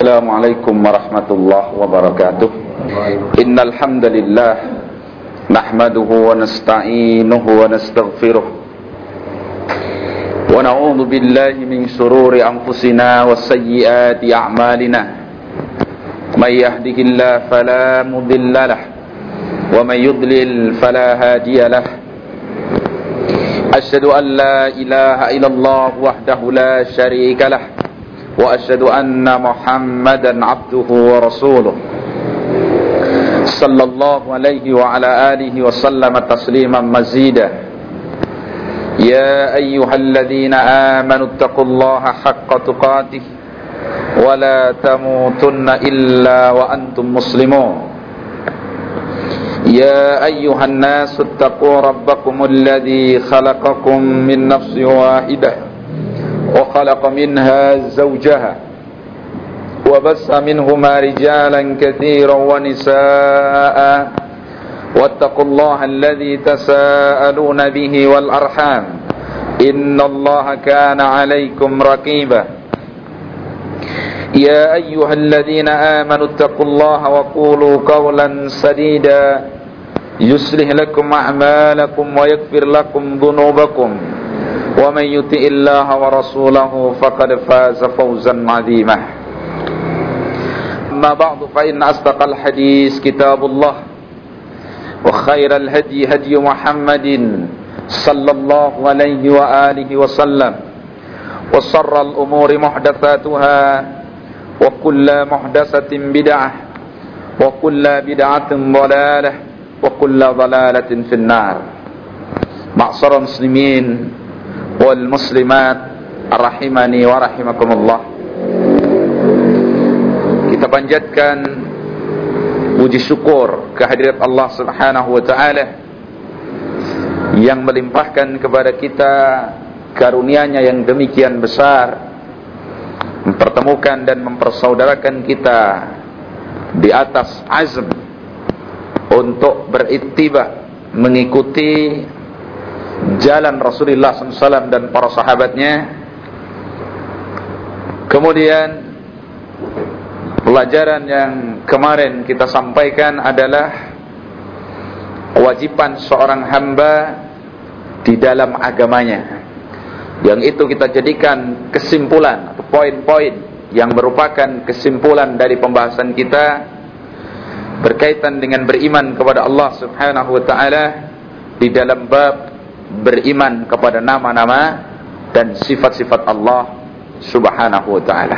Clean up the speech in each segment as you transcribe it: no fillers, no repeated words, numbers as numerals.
Assalamualaikum warahmatullahi wabarakatuh. Innal hamdalillah nahmaduhu wa nasta'inuhu wa nastaghfiruh wa na'udzu billahi min shururi anfusina wa sayyiati a'malina. May yahdihillahu fala mudilla lahu wa may yudlil fala hadiya lahu. Asyhadu an la ilaha illallah wahdahu la syarika lahu wa asyhadu anna Muhammadan abduhu wa rasuluh sallallahu alaihi wa ala alihi wa sallama tasliman mazida. Ya ayyuhalladzina amanu taqullaha haqqa tuqatih wa la tamutunna illa wa antum muslimun. Ya ayyuhan nasu taqu rabbakumul ladzi khalaqakum min nafsin wahidah وخلق منها زوجها وبث منهما رجالا كثيرا ونساء واتقوا الله الذي تساءلون به والأرحام إن الله كان عليكم رقيبا. يا أيها الذين آمنوا اتقوا الله وقولوا قولا سديدا يصلح لكم أعمالكم ويغفر لكم ذنوبكم ومن يطع الله ورسوله فقد فاز فوزا عظيما. أما بعد فإن أصدق الحديث كتاب الله وخير الهدي هدي محمد صلى الله عليه وآله وسلم وشر الأمور محدثاتها وكل محدثة بدعة وكل بدعة ضلالة وكل ضلالة في النار. معشر المسلمين wal muslimat rahimani wa rahimakumullah. Kita panjatkan puji syukur kehadirat Allah Subhanahu wa taala yang melimpahkan kepada kita karunia-Nya yang demikian besar, mempertemukan dan mempersaudarakan kita di atas azm untuk berittiba, mengikuti jalan Rasulullah SAW dan para sahabatnya. Kemudian pelajaran yang kemarin kita sampaikan adalah kewajiban seorang hamba di dalam agamanya, yang itu kita jadikan kesimpulan atau poin-poin yang merupakan kesimpulan dari pembahasan kita berkaitan dengan beriman kepada Allah Subhanahu wa taala di dalam bab beriman kepada nama-nama dan sifat-sifat Allah Subhanahu wa ta'ala.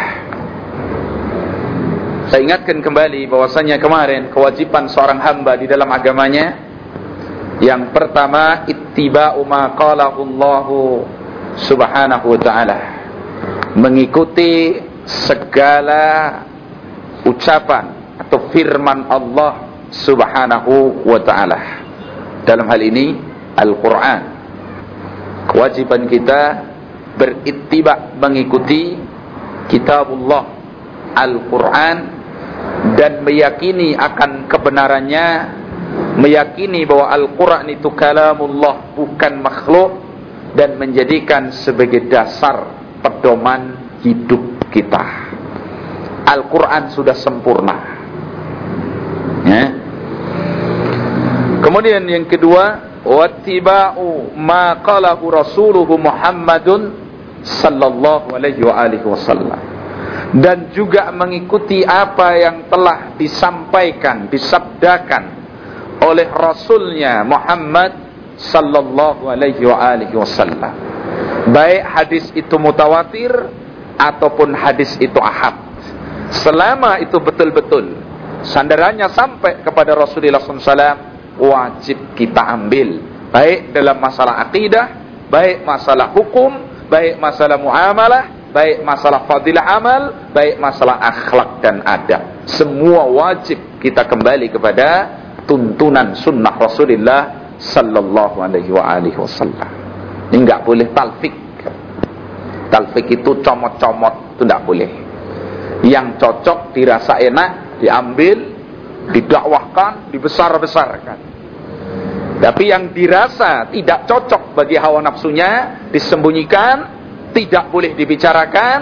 Saya ingatkan kembali bahwasanya kemarin kewajiban seorang hamba di dalam agamanya, yang pertama ittiba'u ma qalahu Allah Subhanahu wa ta'ala, mengikuti segala ucapan atau firman Allah Subhanahu wa ta'ala. Dalam hal ini Al-Quran. Kewajiban kita berittiba, mengikuti kitabullah Al-Quran dan meyakini akan kebenarannya, meyakini bahwa Al-Quran itu kalamullah, bukan makhluk, dan menjadikan sebagai dasar pedoman hidup kita. Al-Quran sudah sempurna ya. Kemudian yang kedua, wattiba'u ma qalahu rasuluhu Muhammadun sallallahu alaihi wa alihi wasallam, dan juga mengikuti apa yang telah disampaikan, disabdakan oleh Rasulnya Muhammad sallallahu alaihi wa alihi wasallam, baik hadis itu mutawatir ataupun hadis itu ahad, selama itu betul-betul sandarannya sampai kepada Rasulullah SAW, wajib kita ambil, baik dalam masalah akidah, baik masalah hukum, baik masalah muamalah, baik masalah fadilah amal, baik masalah akhlak dan adab. Semua wajib kita kembali kepada tuntunan sunnah Rasulullah sallallahu alaihi wa alihi wasallam. Ini enggak boleh talfik. Talfik itu comot-comot, itu enggak boleh. Yang cocok dirasa enak diambil, didakwahkan, dibesar-besarkan. Tapi yang dirasa tidak cocok bagi hawa nafsunya disembunyikan, tidak boleh dibicarakan,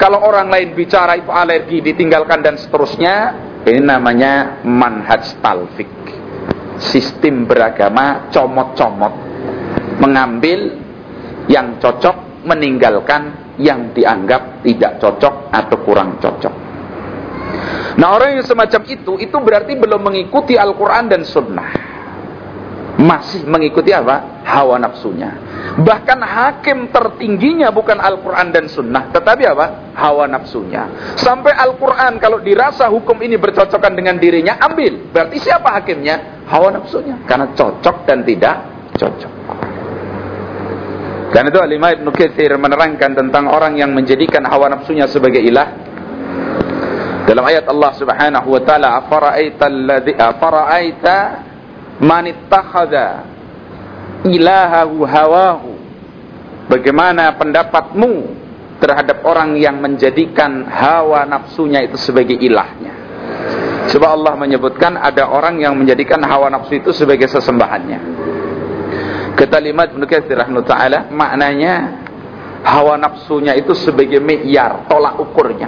Kalau orang lain bicara itu alergi, ditinggalkan dan seterusnya. Ini namanya manhaj talfik, sistem beragama comot-comot, mengambil yang cocok, meninggalkan yang dianggap tidak cocok atau kurang cocok. Nah, orang yang semacam itu berarti belum mengikuti Al-Quran dan Sunnah, masih mengikuti apa? Hawa nafsunya. Bahkan hakim tertingginya bukan Al-Quran dan Sunnah, tetapi apa? Hawa nafsunya. Sampai Al-Quran kalau dirasa hukum ini bercocokan dengan dirinya, ambil. Berarti siapa hakimnya? Hawa nafsunya. Karena cocok dan tidak cocok. Karena itu Al-Imam Ibnu Katsir menerangkan tentang orang yang menjadikan hawa nafsunya sebagai ilah. Dalam ayat Allah Subhanahu wa taala, afara'aita man ittakhadha ilahahu hawahu. Bagaimana pendapatmu terhadap orang yang menjadikan hawa nafsunya itu sebagai ilahnya? Sebab Allah menyebutkan ada orang yang menjadikan hawa nafsu itu sebagai sesembahannya. Kata Imam Ibnu Katsir rahimahullah taala, maknanya hawa nafsunya itu sebagai mi'yar, tolak ukurnya.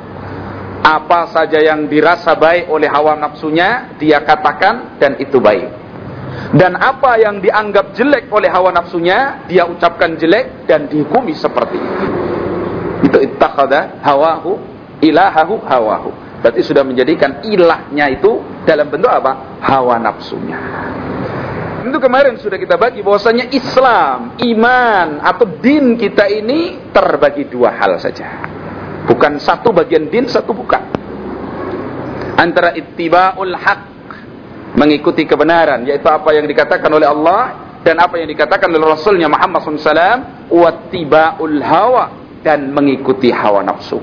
Apa saja yang dirasa baik oleh hawa nafsunya, dia katakan dan itu baik. Dan apa yang dianggap jelek oleh hawa nafsunya, dia ucapkan jelek dan dihukumi seperti itu. Itu ittakhadha hawahu ilahahu hawahu. Berarti sudah menjadikan ilahnya itu dalam bentuk apa? Hawa nafsunya. Itu kemarin sudah kita bagi bahwasanya Islam, iman atau din kita ini terbagi dua hal saja. Bukan satu bagian din, satu bukan. Antara ittiba'ul haq, mengikuti kebenaran, yaitu apa yang dikatakan oleh Allah dan apa yang dikatakan oleh Rasulnya Muhammad SAW, wattiba'ul hawa, dan mengikuti hawa nafsu.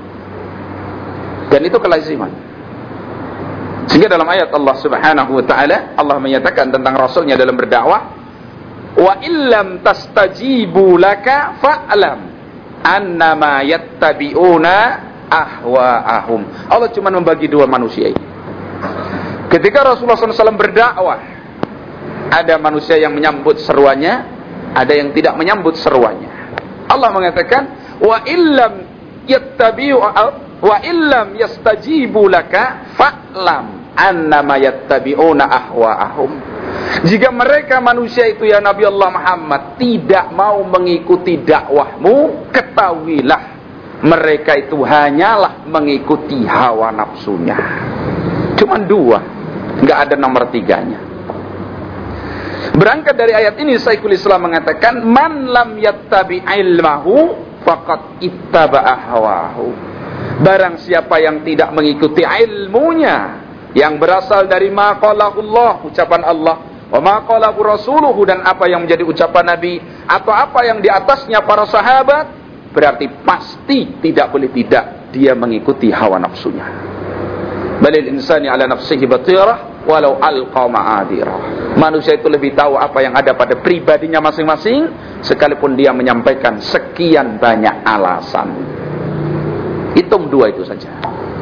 Dan itu kelaziman. Sehingga dalam ayat Allah Subhanahu wa taala, Allah menyatakan tentang Rasulnya dalam berdakwah, wa illam tastajibu laka fa'lam annama yattabi'una ahwa'ahum. Allah cuma membagi dua manusia ini. Ketika Rasulullah SAW berdakwah, ada manusia yang menyambut seruannya, ada yang tidak menyambut seruannya. Allah mengatakan, wa illam yastajibu laka fa'lam annama yattabi'una ahwa'ahum. Jika mereka manusia itu ya Nabi Allah Muhammad tidak mau mengikuti dakwahmu, ketahuilah mereka itu hanyalah mengikuti hawa nafsunya. Cuman dua, nggak ada nomor tiganya. Berangkat dari ayat ini Syekhul Islam mengatakan, man lam yattabi ilmahu faqad ittaba'a hawahu. Barang siapa yang tidak mengikuti ilmunya yang berasal dari ma qalahullah, ucapan Allah, wa ma qalahu rasuluhu, dan apa yang menjadi ucapan Nabi atau apa yang di atasnya para sahabat, berarti pasti tidak boleh tidak dia mengikuti hawa nafsunya. Balil insani ala nafsihi batirah walau alqa ma'adirah. Manusia itu lebih tahu apa yang ada pada pribadinya masing-masing, sekalipun dia menyampaikan sekian banyak alasan. Hitung dua itu saja.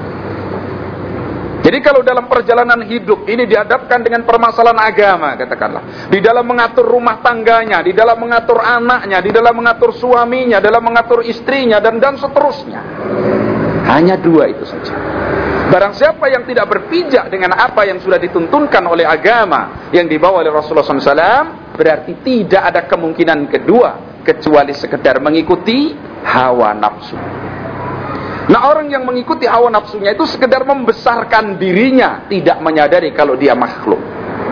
Jadi kalau dalam perjalanan hidup ini dihadapkan dengan permasalahan agama, katakanlah, di dalam mengatur rumah tangganya, di dalam mengatur anaknya, di dalam mengatur suaminya, dalam mengatur istrinya, dan seterusnya. Hanya dua itu saja. Barang siapa yang tidak berpijak dengan apa yang sudah dituntunkan oleh agama yang dibawa oleh Rasulullah SAW, berarti tidak ada kemungkinan kedua kecuali sekedar mengikuti hawa nafsu. Nah, orang yang mengikuti hawa nafsunya itu sekedar membesarkan dirinya, tidak menyadari kalau dia makhluk.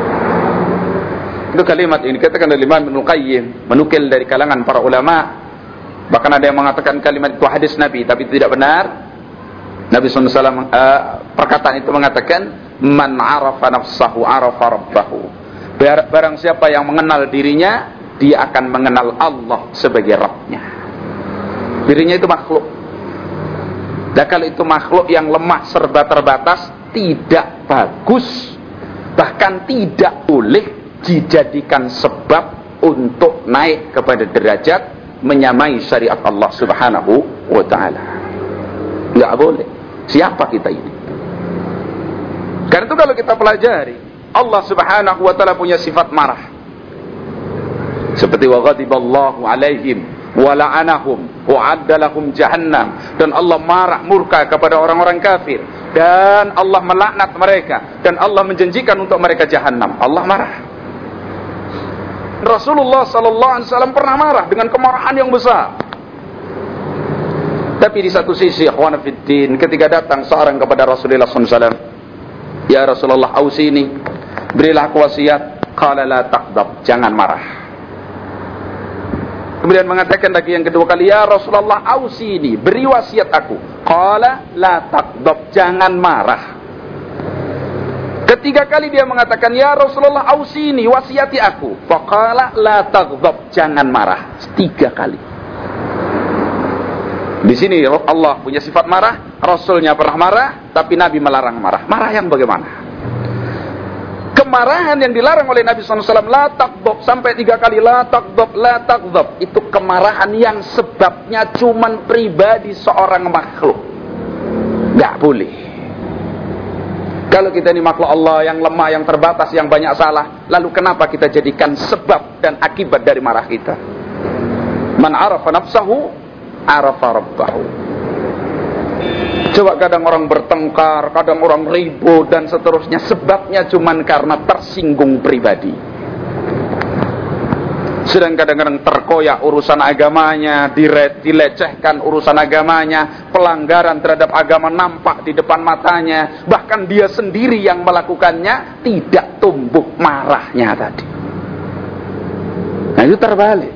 Itu kalimat ini dikatakan oleh Imam Ibnu Qayyim, menukil dari kalangan para ulama. Bahkan ada yang mengatakan kalimat itu hadis Nabi, tapi tidak benar. Nabi SAW perkataan itu mengatakan, man arafa nafsahu arafa rabbahu. Barang siapa yang mengenal dirinya, dia akan mengenal Allah sebagai Rabbnya. Dirinya itu makhluk. Dan kalau itu makhluk yang lemah serba terbatas, tidak bagus, bahkan tidak boleh dijadikan sebab untuk naik kepada derajat menyamai syariat Allah Subhanahu wa ta'ala. Tidak boleh. Siapa kita ini? Karena itu kalau kita pelajari, Allah Subhanahu wa ta'ala punya sifat marah. Seperti wa ghadiballahu alaihim wa la'anahum wa'adda lahum jahannam, dan Allah marah murka kepada orang-orang kafir, dan Allah melaknat mereka, dan Allah menjanjikan untuk mereka jahannam. Allah marah. Rasulullah sallallahu alaihi wasallam pernah marah dengan kemarahan yang besar. Tapi di satu sisi, ikhwan fiddin, ketika datang seorang kepada Rasulullah sallallahu alaihi wasallam, ya Rasulullah, ausini, berilah aku wasiat. Qala la taghdab, jangan marah. Kemudian mengatakan lagi yang kedua kali, ya Rasulullah, ausini, beri wasiat aku. Qala la taghdab, jangan marah. Ketiga kali dia mengatakan, ya Rasulullah, ausini, wasiati aku. Faqala la taghdab, jangan marah. 3 kali. Di sini Allah punya sifat marah, Rasulnya pernah marah, tapi Nabi melarang marah. Marah yang bagaimana? Kemarahan yang dilarang oleh Nabi SAW, la taghdab, sampai 3 kali, la taghdab, la taghdab, itu kemarahan yang sebabnya cuman pribadi seorang makhluk. Gak boleh. Kalau kita ini makhluk Allah yang lemah, yang terbatas, yang banyak salah, lalu kenapa kita jadikan sebab dan akibat dari marah kita? Man arafa nafsahu arafa rabbahu. Coba kadang orang bertengkar, kadang orang ribut dan seterusnya, sebabnya cuman karena tersinggung pribadi. Sedang kadang-kadang terkoyak urusan agamanya, dilecehkan urusan agamanya, pelanggaran terhadap agama nampak di depan matanya, bahkan dia sendiri yang melakukannya, tidak tumbuh marahnya tadi. Nah, itu terbalik.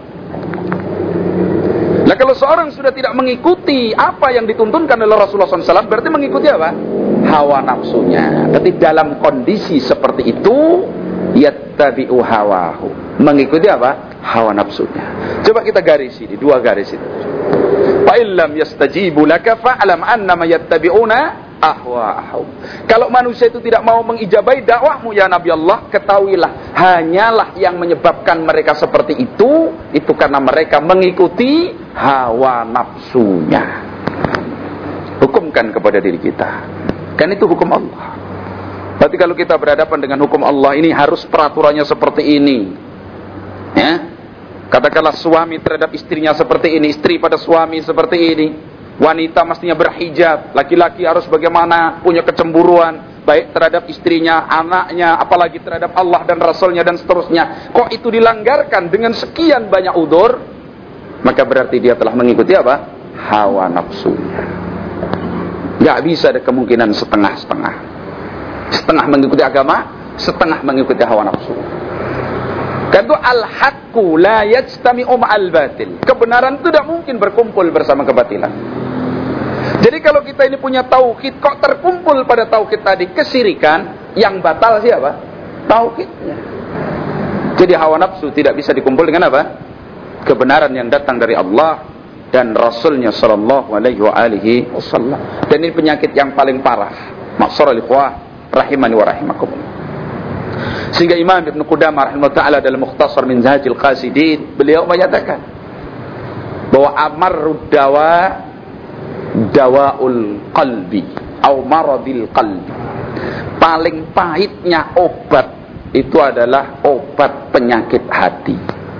Nah, kalau seorang sudah tidak mengikuti apa yang dituntunkan oleh Rasulullah SAW, berarti mengikuti apa? Hawa nafsunya. Berarti dalam kondisi seperti itu, yattabi'u hawahu, mengikuti apa? Hawa nafsunya. Coba kita garis ini, 2 garis itu. Fa illam yastajibu laka fa'lam annama yattabi'una ahwa'ahum. Kalau manusia itu tidak mau mengijabai dakwahmu ya Nabi Allah, ketahuilah hanyalah yang menyebabkan mereka seperti itu karena mereka mengikuti hawa nafsunya. Hukumkan kepada diri kita, kan itu hukum Allah. Berarti kalau kita berhadapan dengan hukum Allah, ini harus peraturannya seperti ini, ya. Katakanlah suami terhadap istrinya seperti ini, istri pada suami seperti ini. Wanita mestinya berhijab, laki-laki harus bagaimana, punya kecemburuan baik terhadap istrinya, anaknya, apalagi terhadap Allah dan Rasulnya dan seterusnya. Kok itu dilanggarkan dengan sekian banyak udzur, maka berarti dia telah mengikuti apa? Hawa nafsunya. Gak bisa ada kemungkinan setengah-setengah. Setengah mengikuti agama, setengah mengikuti hawa nafsu. Kan itu al-haqqu la yajtami'u ma'al batil. Kebenaran itu tidak mungkin berkumpul bersama kebatilan. Jadi kalau kita ini punya tauhid, kok terkumpul pada tauhid tadi kesyirikan, yang batal siapa? Tauhidnya. Jadi hawa nafsu tidak bisa dikumpul dengan apa? Kebenaran yang datang dari Allah dan Rasulnya sallallahu alaihi wasallam. Dan ini penyakit yang paling parah. Ma'asyiral ikhwah rahimani wa rahimakumullah. Sehingga Imam Ibn Qudamah rahimahullah ta'ala dalam Mukhtasar Minhajil Qasidin, beliau menyatakan bahwa amarrud dawa dawaul qalbi atau maradil qalbi. Paling pahitnya obat itu adalah obat penyakit hati.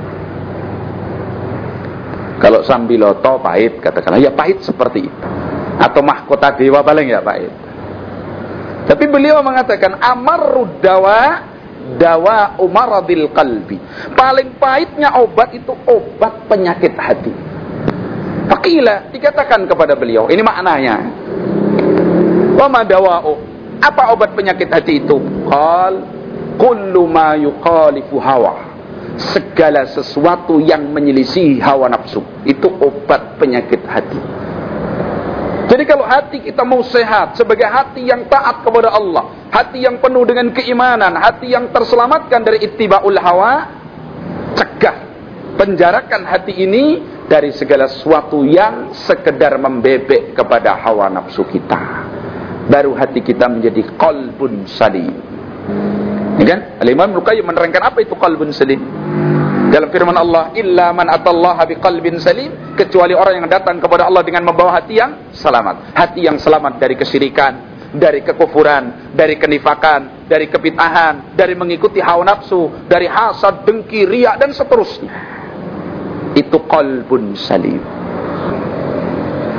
Kalau sambiloto pahit, katakanlah ya pahit seperti itu, atau mahkota dewa paling ya pahit. Tapi beliau mengatakan amarrud dawa maradil qalbi. Paling pahitnya obat itu obat penyakit hati. Faqila, dikatakan kepada beliau, ini maknanya. Wa ma dawa'u? Apa obat penyakit hati itu? Qal kullu ma yukhalifu hawa. Segala sesuatu yang menyelisih hawa nafsu, itu obat penyakit hati. Jadi kalau hati kita mau sehat sebagai hati yang taat kepada Allah, hati yang penuh dengan keimanan, hati yang terselamatkan dari ittiba'ul hawa, cegah, penjarakan hati ini dari segala sesuatu yang sekedar membebek kepada hawa nafsu kita. Baru hati kita menjadi qalbun salim. Ya kan? Al-Imam Ibnu Qayyim menerangkan apa itu qalbun salim. Dalam firman Allah, illa man atallaha biqalbin salim, kecuali orang yang datang kepada Allah dengan membawa hati yang selamat. Hati yang selamat dari kesyirikan, dari kekufuran, dari kenifakan, dari kebid'ahan, dari mengikuti hawa nafsu, dari hasad, dengki, riya dan seterusnya. Itu qalbun salim.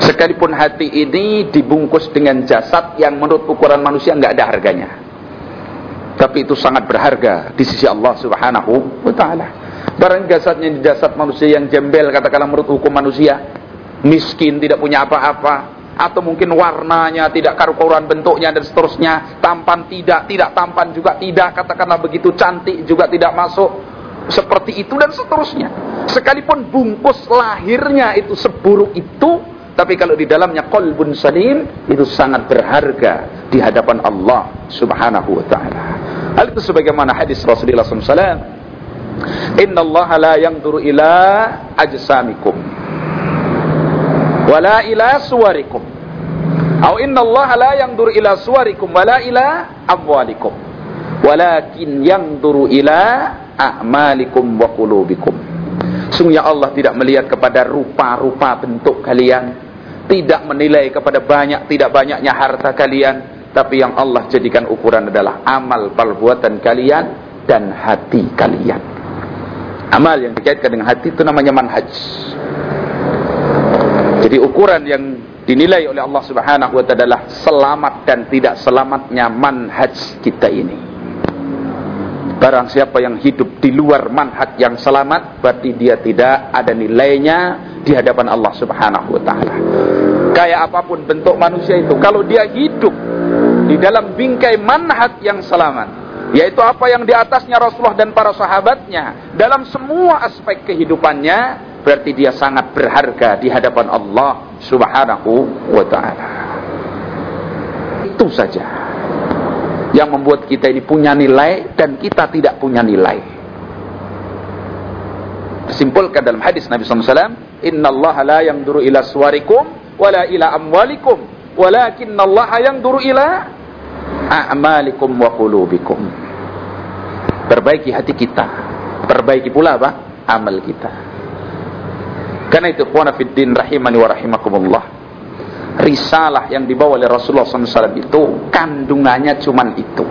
Sekalipun hati ini dibungkus dengan jasad yang menurut ukuran manusia nggak ada harganya, tapi itu sangat berharga di sisi Allah Subhanahu wa ta'ala. Barang jasadnya di jasad manusia yang jembel, katakanlah menurut hukum manusia, miskin, tidak punya apa-apa, atau mungkin warnanya tidak karu-karuan bentuknya dan seterusnya, tampan tidak tampan juga tidak, katakanlah begitu cantik juga tidak masuk, seperti itu dan seterusnya. Sekalipun bungkus lahirnya itu seburuk itu, tapi kalau di dalamnya qalbun salim, itu sangat berharga di hadapan Allah Subhanahu wa ta'ala. Hal itu sebagaimana hadis Rasulullah SAW, Inna Allah la yanzuru ila ajsamikum wala ila suwarikum, atau Inna Allah la yanzuru ila suwarikum wala ila amwalikum, walakin yanzuru ila a'malikum wa qulubikum. Sungguhnya Allah tidak melihat kepada rupa-rupa bentuk kalian, tidak menilai kepada banyak tidak banyaknya harta kalian, tapi yang Allah jadikan ukuran adalah amal perbuatan kalian dan hati kalian. Amal yang dikaitkan dengan hati itu namanya manhaj. Jadi ukuran yang dinilai oleh Allah Subhanahu wa ta'ala adalah selamat dan tidak selamatnya manhaj kita ini. Barang siapa yang hidup di luar manhaj yang selamat, berarti dia tidak ada nilainya di hadapan Allah Subhanahu wa ta'ala. Kayak apapun bentuk manusia itu, kalau dia hidup di dalam bingkai manhaj yang selamat, yaitu apa yang di atasnya Rasulullah dan para sahabatnya dalam semua aspek kehidupannya, berarti dia sangat berharga di hadapan Allah Subhanahu wa ta'ala. Itu saja yang membuat kita ini punya nilai dan kita tidak punya nilai. Disimpulkan dalam hadis Nabi SAW, Inna Allah la yanzuru ila suwarikum wala ila amwalikum, walakinna Allah yanzuru ila a'malikum wa qulubikum. Perbaiki hati kita, perbaiki pula apa? Amal kita. Karena itu ikhwana fid din rahimani wa rahimakumullah, risalah yang dibawa oleh Rasulullah SAW itu kandungannya cuman itu,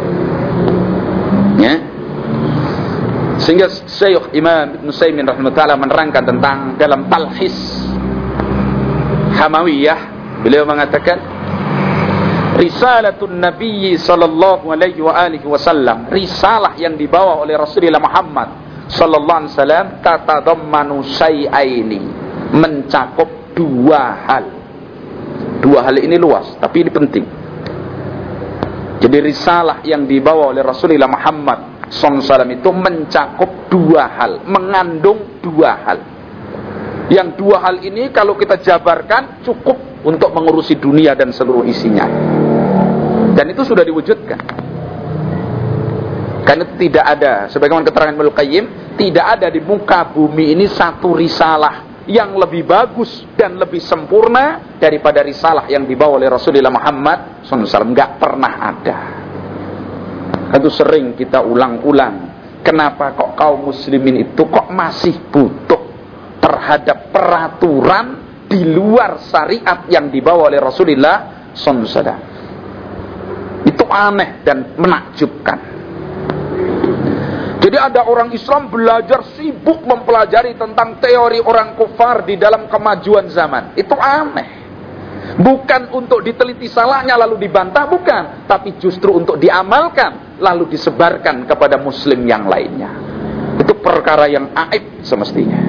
ya. Sehingga Syekh Imam Ibn Utsaimin rahimahullah menerangkan tentang dalam Talhis Hamawiyah, beliau mengatakan risalatun Nabi sallallahu alaihi wa alihi wasallam, risalah yang dibawa oleh Rasulullah Muhammad sallallahu alaihi wasallam, tatadammanu syai'aini, mencakup dua hal. Dua hal ini luas, tapi ini penting. Jadi risalah yang dibawa oleh Rasulullah Muhammad SAW itu mencakup dua hal, mengandung dua hal. Yang dua hal ini kalau kita jabarkan cukup untuk mengurusi dunia dan seluruh isinya. Dan itu sudah diwujudkan. Karena tidak ada, sebagaimana keterangan Ibnu Qayyim, tidak ada di muka bumi ini satu risalah yang lebih bagus dan lebih sempurna daripada risalah yang dibawa oleh Rasulullah Muhammad SAW. Nggak pernah ada. Itu sering kita ulang-ulang. Kenapa kok kaum muslimin itu kok masih butuh terhadap peraturan di luar syariat yang dibawa oleh Rasulullah SAW? Itu aneh dan menakjubkan. Jadi ada orang Islam belajar, sibuk mempelajari tentang teori orang kufar di dalam kemajuan zaman. Itu aneh. Bukan untuk diteliti salahnya lalu dibantah, bukan. Tapi justru untuk diamalkan lalu disebarkan kepada muslim yang lainnya. Itu perkara yang aib semestinya.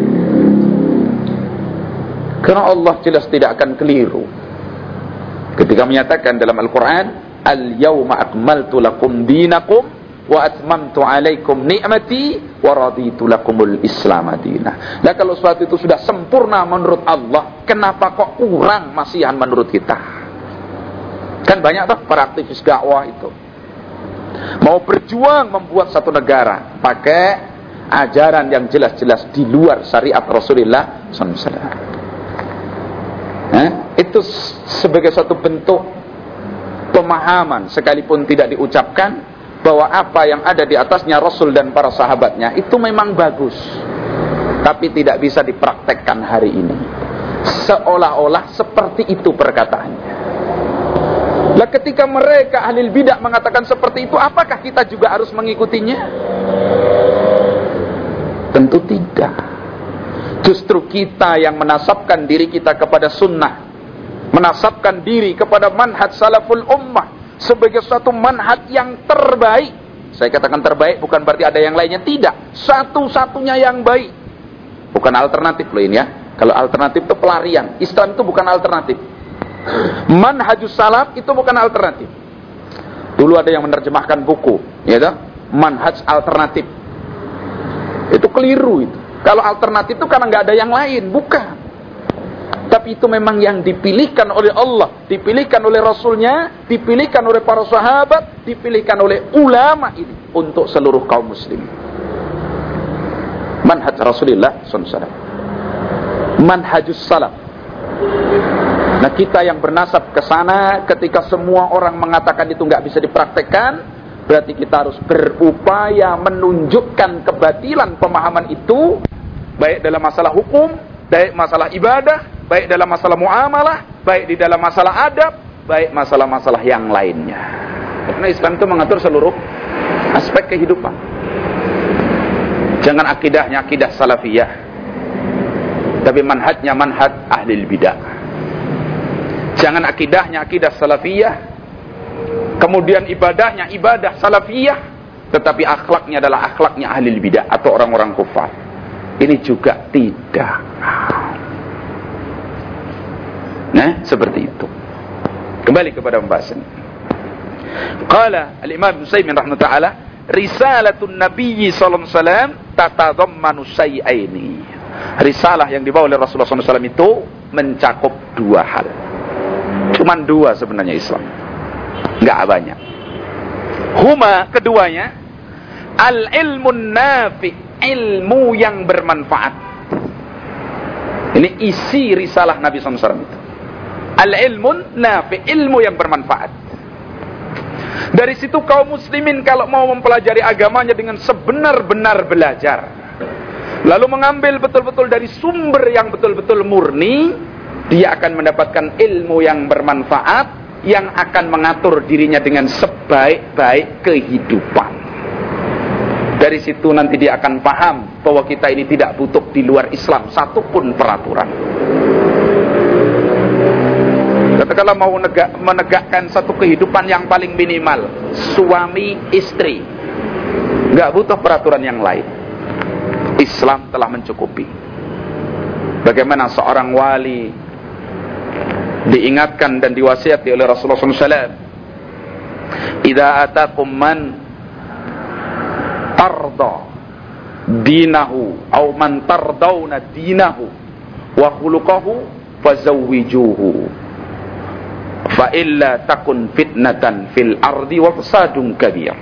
Karena Allah jelas tidak akan keliru ketika menyatakan dalam Al-Quran, Al-yawma akmaltu lakum dinakum wa atmamtu alaikum ni'mati wa raditu lakumul islam madinah. Nah, kalau sesuatu itu sudah sempurna menurut Allah, kenapa kok kurang masihan menurut kita? Kan banyak tuh para aktivis dakwah itu mau berjuang membuat satu negara pakai ajaran yang jelas-jelas di luar syariat Rasulullah SAW. Itu sebagai suatu bentuk pemahaman, sekalipun tidak diucapkan, bahwa apa yang ada di atasnya Rasul dan para sahabatnya itu memang bagus, tapi tidak bisa dipraktekkan hari ini. Seolah-olah seperti itu perkataannya. Lah ketika mereka ahli bidah mengatakan seperti itu, apakah kita juga harus mengikutinya? Tentu tidak. Justru kita yang menasabkan diri kita kepada sunnah, menasabkan diri kepada manhaj salaful ummah sebagai suatu manhaj yang terbaik. Saya katakan terbaik bukan berarti ada yang lainnya, tidak. Satu-satunya yang baik. Bukan alternatif loh ini ya. Kalau alternatif itu pelarian. Islam itu bukan alternatif. Manhajus salaf itu bukan alternatif. Dulu ada yang menerjemahkan buku, ya toh? Manhaj alternatif. Itu keliru itu. Kalau alternatif itu karena nggak ada yang lain, bukan. Tapi itu memang yang dipilihkan oleh Allah, dipilihkan oleh Rasulnya, dipilihkan oleh para sahabat, dipilihkan oleh ulama ini untuk seluruh kaum muslim. Manhaj Rasulullah SAW, manhajus salaf. Nah, kita yang bernasab ke sana, ketika semua orang mengatakan itu nggak bisa dipraktekkan, berarti kita harus berupaya menunjukkan kebatilan pemahaman itu, baik dalam masalah hukum, baik masalah ibadah, baik dalam masalah muamalah, baik di dalam masalah adab, baik masalah-masalah yang lainnya. Karena Islam itu mengatur seluruh aspek kehidupan. Jangan akidahnya akidah salafiyah, tapi manhajnya manhaj ahli bidah. Jangan akidahnya akidah salafiyah, kemudian ibadahnya ibadah salafiyah, tetapi akhlaknya adalah akhlaknya ahli bidah atau orang-orang kufar. Ini juga tidak. Nah, seperti itu. Kembali kepada pembahasan. Qala al-Imam Ibnu Utsaimin rahimahullah taala, risalatun Nabi sallallahu alaihi wasallam tatadammanu syai'aini. Risalah yang dibawa oleh Rasulullah sallallahu alaihi wasallam itu mencakup dua hal. Cuman dua sebenarnya Islam. Enggak banyak. Huma, keduanya, al-ilmun nafi', ilmu yang bermanfaat. Ini isi risalah Nabi SAW itu. Al-ilmun nafi', ilmu yang bermanfaat. Dari situ kaum muslimin kalau mau mempelajari agamanya dengan sebenar-benar belajar, lalu mengambil betul-betul dari sumber yang betul-betul murni, dia akan mendapatkan ilmu yang bermanfaat, yang akan mengatur dirinya dengan sebaik-baik kehidupan. Dari situ nanti dia akan paham bahwa kita ini tidak butuh di luar Islam satupun peraturan. Katakanlah mau menegakkan satu kehidupan yang paling minimal, suami istri, nggak butuh peraturan yang lain. Islam telah mencukupi. Bagaimana seorang wali diingatkan dan diwasiati oleh Rasulullah SAW, idza atakum man tarda dinahu aw man tardawna dinahu wa khuluquhu fazawwijuhu fa illa takun fitnatan fil ardi wa fasadun kabir.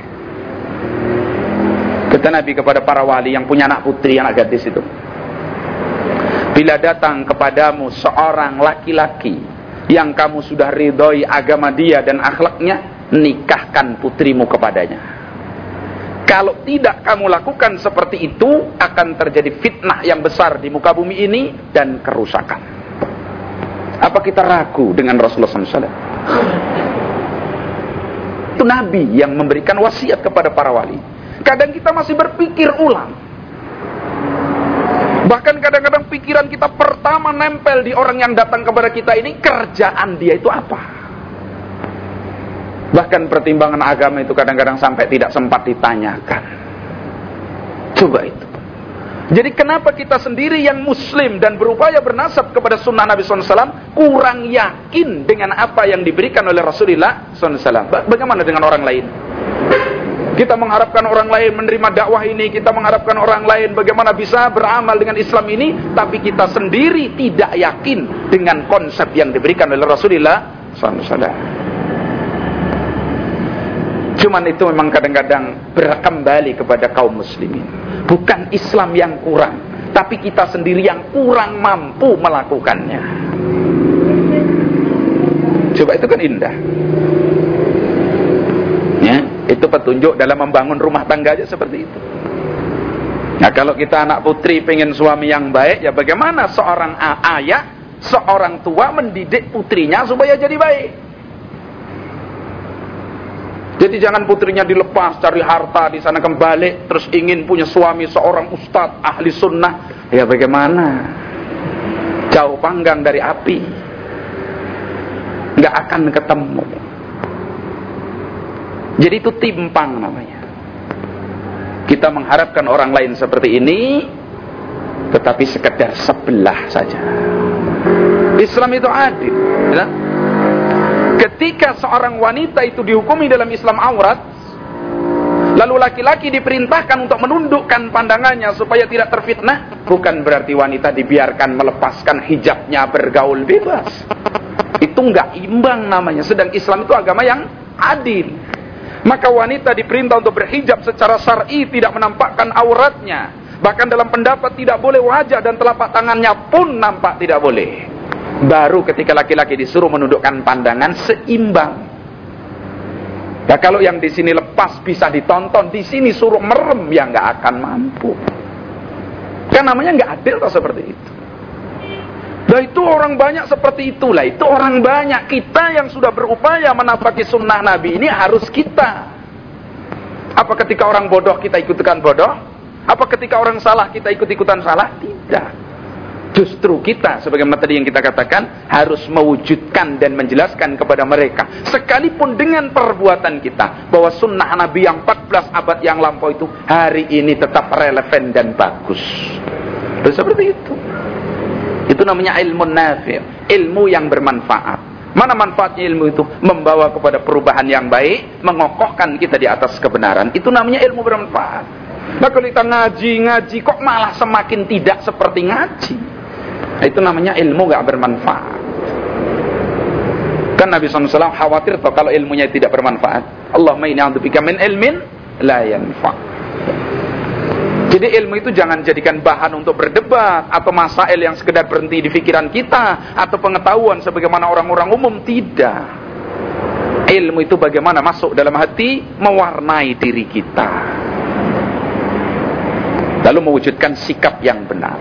Kata Nabi kepada para wali yang punya anak putri, anak gadis itu, bila datang kepadamu seorang laki-laki yang kamu sudah ridhoi agama dia dan akhlaknya, nikahkan putrimu kepadanya. Kalau tidak kamu lakukan seperti itu, akan terjadi fitnah yang besar di muka bumi ini dan kerusakan. Apa kita ragu dengan Rasulullah SAW? Itu Nabi yang memberikan wasiat kepada para wali. Kadang kita masih berpikir ulang. Bahkan kadang-kadang pikiran kita pertama nempel di orang yang datang kepada kita ini, kerjaan dia itu apa. Bahkan pertimbangan agama itu kadang-kadang sampai tidak sempat ditanyakan. Coba itu. Jadi kenapa kita sendiri yang muslim dan berupaya bernasab kepada sunnah Nabi SAW kurang yakin dengan apa yang diberikan oleh Rasulullah SAW? Bagaimana dengan orang lain? Kita mengharapkan orang lain menerima dakwah ini, kita mengharapkan orang lain bagaimana bisa beramal dengan Islam ini, tapi kita sendiri tidak yakin dengan konsep yang diberikan oleh Rasulullah SAW. Cuman itu memang kadang-kadang berkembali kepada kaum muslimin. Bukan Islam yang kurang, tapi kita sendiri yang kurang mampu melakukannya. Coba, itu kan indah. Ya, itu petunjuk dalam membangun rumah tangga aja seperti itu. Nah, kalau kita anak putri pengen suami yang baik, ya bagaimana seorang ayah, seorang tua mendidik putrinya supaya jadi baik. Jadi Jadi jangan putrinya dilepas cari harta di sana kembali, terus ingin punya suami seorang ustadz ahli sunnah. Ya bagaimana? Jauh panggang dari api, nggak akan ketemu. Jadi itu timpang namanya. Kita mengharapkan orang lain seperti ini, tetapi sekedar sebelah saja. Islam itu adil, ya? Ketika seorang wanita itu dihukumi dalam Islam aurat, lalu laki-laki diperintahkan untuk menundukkan pandangannya supaya tidak terfitnah, bukan berarti wanita dibiarkan melepaskan hijabnya bergaul bebas. Itu enggak imbang namanya. Sedang Islam itu agama yang adil. Maka wanita diperintah untuk berhijab secara syar'i, tidak menampakkan auratnya. Bahkan dalam pendapat tidak boleh wajah dan telapak tangannya pun nampak, tidak boleh. Baru ketika laki-laki disuruh menundukkan pandangan seimbang. Ya kalau yang di sini lepas bisa ditonton, di sini suruh merem, ya nggak akan mampu. Kan namanya nggak adil atau seperti itu. Nah itu orang banyak seperti itulah. Itu orang banyak. Kita yang sudah berupaya menapaki sunnah Nabi ini harus kita. Apa ketika orang bodoh kita ikutkan bodoh? Apa ketika orang salah kita ikut-ikutan salah? Tidak. Justru kita, sebagaimana tadi yang kita katakan, harus mewujudkan dan menjelaskan kepada mereka, sekalipun dengan perbuatan kita, bahwa sunnah Nabi yang 14 abad yang lampau itu hari ini tetap relevan dan bagus. Dan seperti itu. Itu namanya ilmu nafi', ilmu yang bermanfaat. Mana manfaatnya ilmu itu? Membawa kepada perubahan yang baik, mengokohkan kita di atas kebenaran. Itu namanya ilmu bermanfaat. Nah kalau kita ngaji kok malah semakin tidak seperti ngaji, itu namanya ilmu gak bermanfaat. Kan Nabi SAW khawatir toh kalau ilmunya tidak bermanfaat. Allahumma inni a'udzubika min ilmin la yanfa'. Jadi ilmu itu jangan jadikan bahan untuk berdebat atau masail yang sekedar berhenti di pikiran kita atau pengetahuan sebagaimana orang-orang umum. Tidak. Ilmu itu bagaimana masuk dalam hati, mewarnai diri kita, lalu mewujudkan sikap yang benar.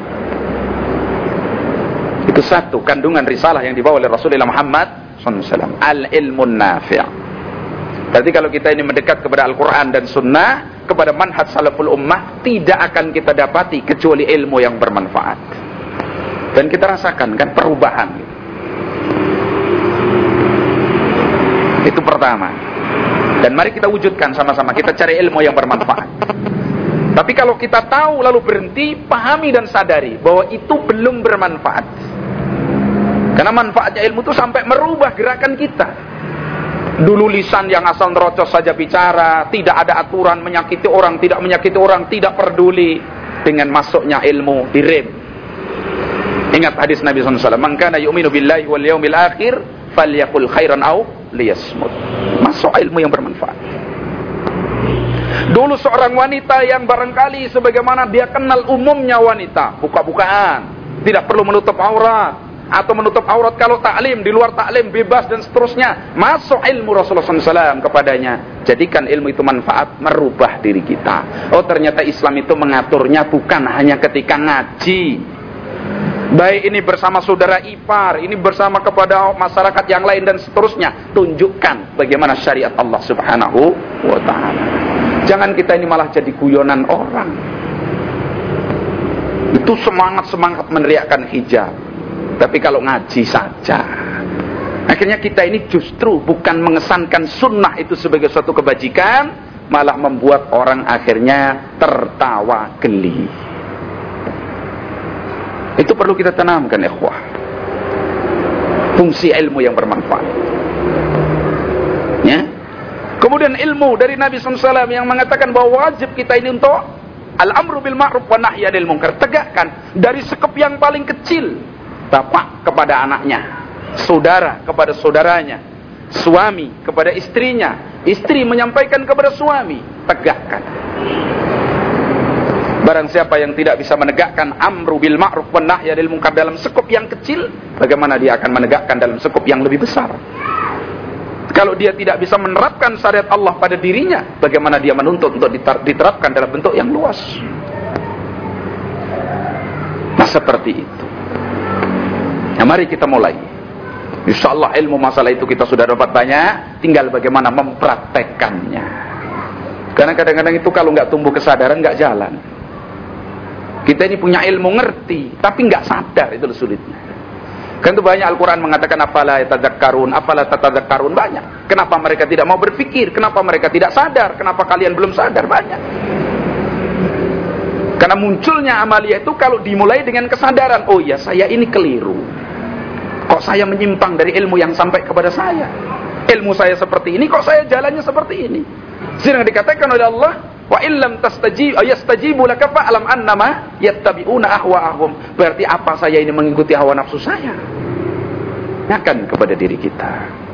Itu satu kandungan risalah yang dibawa oleh Rasulullah Muhammad SAW. Al-ilmun nafi'. Berarti kalau kita ini mendekat kepada Al-Quran dan Sunnah, kepada manhaj salaful ummah, tidak akan kita dapati kecuali ilmu yang bermanfaat. Dan kita rasakan kan perubahan. Itu pertama. Dan mari kita wujudkan sama-sama. Kita cari ilmu yang bermanfaat. Tapi kalau kita tahu lalu berhenti, pahami dan sadari bahwa itu belum bermanfaat. Karena manfaatnya ilmu itu sampai merubah gerakan kita. Dulu lisan yang asal nerocos saja bicara, tidak ada aturan, menyakiti orang, tidak menyakiti orang, tidak peduli. Dengan masuknya ilmu, direm. Ingat hadis Nabi SAW, man kana yu'minu billahi wal yaumil akhir falyaqul khairan aw liyasmut. Masuk ilmu yang bermanfaat. Dulu seorang wanita yang barangkali sebagaimana dia kenal umumnya wanita, buka-bukaan, tidak perlu menutup aurat, atau menutup aurat kalau taklim, di luar taklim bebas dan seterusnya. Masuk ilmu Rasulullah SAW kepadanya, jadikan ilmu itu manfaat, merubah diri kita. Oh ternyata Islam itu mengaturnya bukan hanya ketika ngaji, baik ini bersama saudara ipar, ini bersama kepada masyarakat yang lain dan seterusnya. Tunjukkan bagaimana syariat Allah Subhanahu wa ta'ala. Jangan kita ini malah jadi guyonan orang. Itu semangat-semangat meneriakkan hijab, tapi kalau ngaji saja, akhirnya kita ini justru bukan mengesankan sunnah itu sebagai suatu kebajikan, malah membuat orang akhirnya tertawa geli. Itu perlu kita tanamkan, ikhwah. Fungsi ilmu yang bermanfaat. Ya. Kemudian ilmu dari Nabi SAW yang mengatakan bahwa wajib kita ini untuk al-amru bil ma'ruf wa nahyi 'anil munkar. Tegakkan dari sekep yang paling kecil, bapak kepada anaknya, saudara kepada saudaranya, suami kepada istrinya, istri menyampaikan kepada suami. Tegakkan. Barang siapa yang tidak bisa menegakkan amru bil ma'ruf wa nahyi 'anil munkar dalam sekep yang kecil, bagaimana dia akan menegakkan dalam sekep yang lebih besar? Kalau dia tidak bisa menerapkan syariat Allah pada dirinya, bagaimana dia menuntut untuk diterapkan dalam bentuk yang luas? Nah seperti itu. Nah mari kita mulai. Insyaallah ilmu masalah itu kita sudah dapat banyak, tinggal bagaimana mempraktekkannya. Karena kadang-kadang itu kalau nggak tumbuh kesadaran nggak jalan. Kita ini punya ilmu ngerti, tapi nggak sadar, itu sulitnya. Kan itu banyak Al-Quran mengatakan afala yatadzakkarun, afala tatadzakkarun, banyak. Kenapa mereka tidak mau berpikir? Kenapa mereka tidak sadar? Kenapa kalian belum sadar? Banyak. Karena munculnya amaliyah itu kalau dimulai dengan kesadaran, oh ya saya ini keliru. Kok saya menyimpang dari ilmu yang sampai kepada saya? Ilmu saya seperti ini, kok saya jalannya seperti ini? Sehingga dikatakan oleh Allah, wa illam yastajibu laka fa'lam annama yattabi'una ahwa'ahum. Berarti apa saya ini mengikuti hawa nafsu saya? Akan kepada diri kita.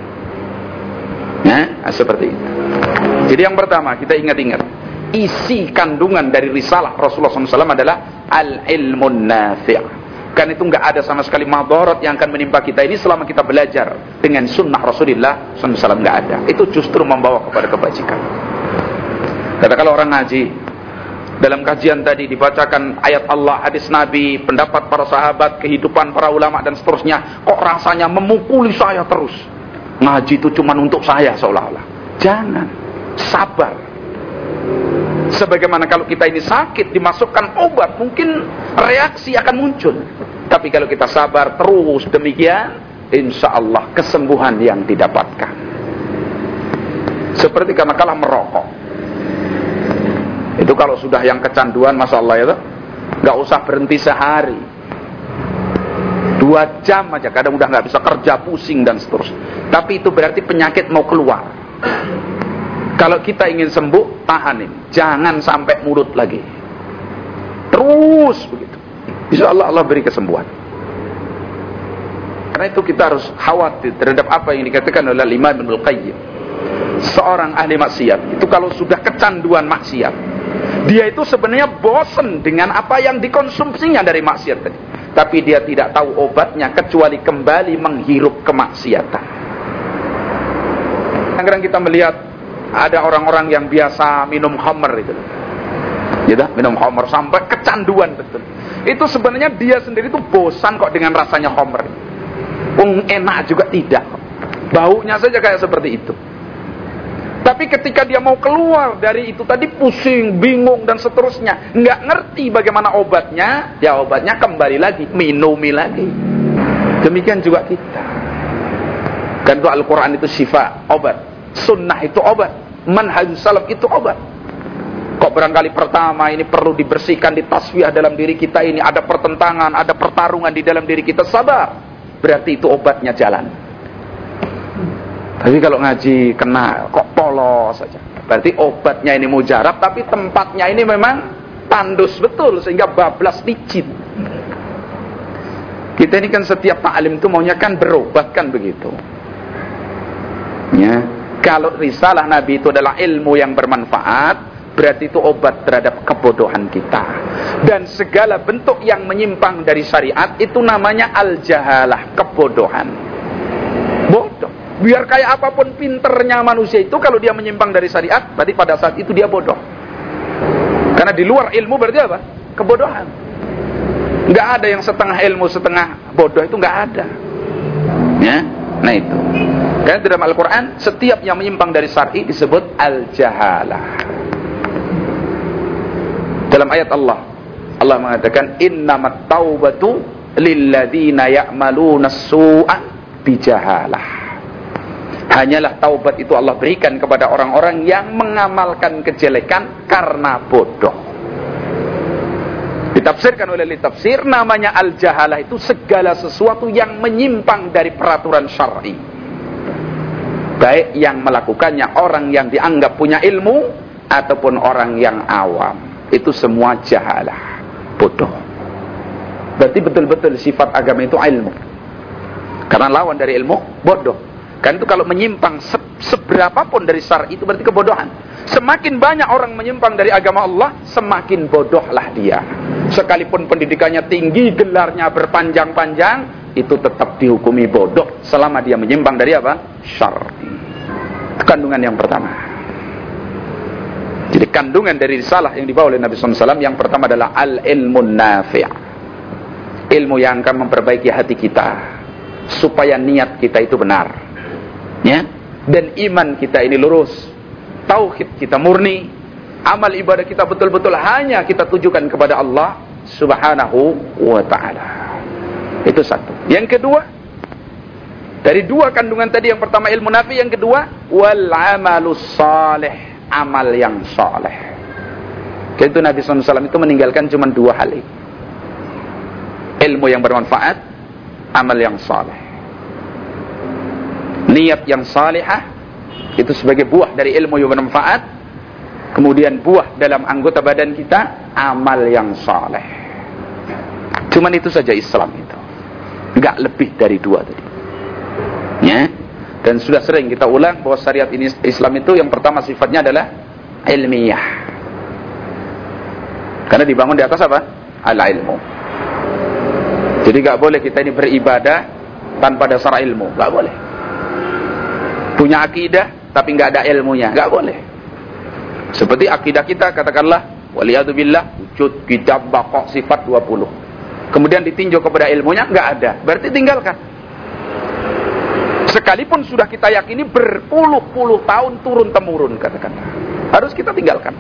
Nah, seperti itu. Jadi yang pertama kita ingat-ingat, isi kandungan dari risalah Rasulullah SAW adalah al-ilmun nafi'. Kan itu nggak ada sama sekali madarat yang akan menimpa kita ini selama kita belajar dengan sunnah Rasulullah SAW, nggak ada. Itu justru membawa kepada kebajikan. Kata kalau orang ngaji, dalam kajian tadi dibacakan ayat Allah, hadis Nabi, pendapat para sahabat, kehidupan para ulama dan seterusnya, kok rasanya memukuli saya terus. Ngaji itu cuma untuk saya seolah-olah. Jangan, sabar. Sebagaimana kalau kita ini sakit, dimasukkan obat, mungkin reaksi akan muncul. Tapi kalau kita sabar terus demikian, insya Allah kesembuhan yang didapatkan. Seperti karena kalah merokok. Itu kalau sudah yang kecanduan, Masya Allah ya, gak usah berhenti sehari, 2 jam aja, kadang udah gak bisa kerja, pusing dan seterusnya. Tapi itu berarti penyakit mau keluar. Kalau kita ingin sembuh, tahanin, jangan sampai mulut lagi, terus begitu. Insya Allah Allah beri kesembuhan. Karena itu kita harus khawatir terhadap apa yang dikatakan oleh Imam Ibnul Qayyim. Seorang ahli maksiat itu kalau sudah kecanduan maksiat, dia itu sebenarnya bosan dengan apa yang dikonsumsinya dari maksiat tadi. Tapi dia tidak tahu obatnya kecuali kembali menghirup kemaksiatan. Kadang-kadang kita melihat ada orang-orang yang biasa minum khamr itu, gitu, minum khamr sampai kecanduan betul. Itu sebenarnya dia sendiri tuh bosan kok dengan rasanya khamr. Enak juga tidak, baunya saja kayak seperti itu. Tapi ketika dia mau keluar dari itu tadi pusing, bingung dan seterusnya, nggak ngerti bagaimana obatnya, ya obatnya kembali lagi, minumi lagi. Demikian juga kita. Kan itu Al-Quran itu syifa, obat. Sunnah itu obat. Manhaj salaf itu obat. Kok barangkali pertama ini perlu dibersihkan, ditasfiyah dalam diri kita ini, ada pertentangan, ada pertarungan di dalam diri kita, sabar. Berarti itu obatnya jalan. Tapi kalau ngaji kena kok polos saja, berarti obatnya ini mujarab, tapi tempatnya ini memang tandus betul sehingga bablas licin. Kita ini kan setiap ta'lim itu maunya kan berobat kan begitu. Ya, kalau risalah Nabi itu adalah ilmu yang bermanfaat, berarti itu obat terhadap kebodohan kita. Dan segala bentuk yang menyimpang dari syariat itu namanya al-jahalah, kebodohan. Bodoh. Biar kayak apapun pinternya manusia itu, kalau dia menyimpang dari syariat, berarti pada saat itu dia bodoh. Karena di luar ilmu berarti apa? Kebodohan. Nggak ada yang setengah ilmu setengah bodoh, itu nggak ada. Ya, nah itu. Karena dalam Al-Quran setiap yang menyimpang dari syar'i disebut al-jahalah. Dalam ayat Allah mengatakan innamat taubatu lilladzina ya'maluna as-su'a bijahalah. Hanyalah taubat itu Allah berikan kepada orang-orang yang mengamalkan kejelekan karena bodoh. Ditafsirkan oleh tafsir, namanya al-jahalah itu segala sesuatu yang menyimpang dari peraturan syar'i. Baik yang melakukannya orang yang dianggap punya ilmu ataupun orang yang awam. Itu semua jahalah, bodoh. Berarti betul-betul sifat agama itu ilmu. Karena lawan dari ilmu, bodoh. Kan itu kalau menyimpang seberapapun dari syar'i itu berarti kebodohan. Semakin banyak orang menyimpang dari agama Allah, semakin bodohlah dia. Sekalipun pendidikannya tinggi, gelarnya berpanjang-panjang, itu tetap dihukumi bodoh selama dia menyimpang dari apa? Syar'i. Kandungan yang pertama. Jadi kandungan dari risalah yang dibawa oleh Nabi SAW yang pertama adalah al-ilmun nafi'. Ilmu yang akan memperbaiki hati kita. supaya niat kita itu benar, ya, dan iman kita ini lurus, tauhid kita murni, amal ibadah kita betul-betul hanya kita tujukan kepada Allah Subhanahu wa ta'ala. Itu satu. Yang kedua, dari dua kandungan tadi, yang pertama ilmu nafi, yang kedua wal amalus salih, amal yang saleh. Itu Nabi SAW itu meninggalkan cuma dua hal ini: ilmu yang bermanfaat, amal yang saleh. Niat yang salihah itu sebagai buah dari ilmu yang bermanfaat, kemudian buah dalam anggota badan kita amal yang saleh. Cuman itu saja Islam itu, enggak lebih dari dua tadi, ya. Dan sudah sering kita ulang bahwa syariat ini, Islam itu yang pertama sifatnya adalah ilmiah, karena dibangun di atas apa? Al-ilmu. Jadi enggak boleh kita ini beribadah tanpa dasar ilmu, enggak boleh. Punya akidah tapi enggak ada ilmunya, enggak boleh. Seperti akidah kita, katakanlah waliyadzubillah, wujud, kitab, baqa, sifat 20. Kemudian ditinjau kepada ilmunya, enggak ada. Berarti tinggalkan. Sekalipun sudah kita yakini berpuluh-puluh tahun turun-temurun, katakanlah, harus kita tinggalkan.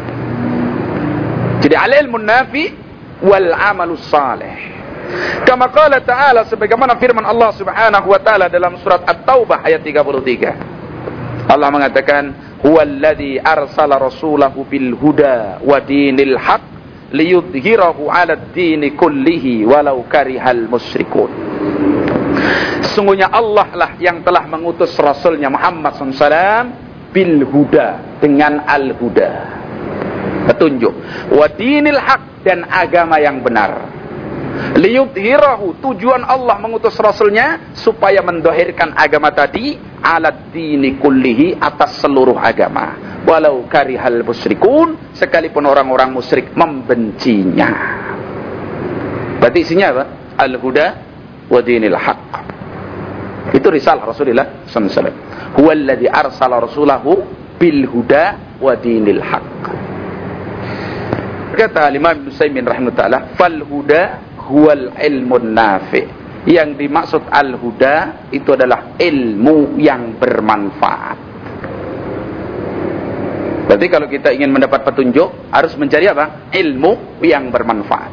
Jadi al-ilmun nafi wal amalus salih. Kama qala ta'ala, sebagaimana firman Allah Subhanahu wa ta'ala dalam surat At-Taubah ayat 33. Allah mengatakan, huwallazi arsala rasulahu bil huda wa dinil haq liyudhhirahu 'alad dini kullihi walau karihal musyrikun. Sungguhnya Allah lah yang telah mengutus Rasulnya Muhammad SAW bil huda, dengan al-huda, petunjuk, wa dinil haq, dan agama yang benar. Liyudhhirahu, tujuan Allah mengutus Rasulnya supaya mendohirkan agama tadi, alad dini kullihi, atas seluruh agama, walau karihal musyrikun, sekalipun orang-orang musyrik membencinya. Berarti isinya apa? Al-huda wa dinil haq. Itu risalah Rasulullah SAW. Huwallazi arsala rasulahu bil huda wa dinil haq. Kata Imam Ibnu Utsaimin rahimahullah, fal huda huwal ilmun nafi'. Yang dimaksud al-huda itu adalah ilmu yang bermanfaat. Berarti kalau kita ingin mendapat petunjuk, harus mencari apa? Ilmu yang bermanfaat.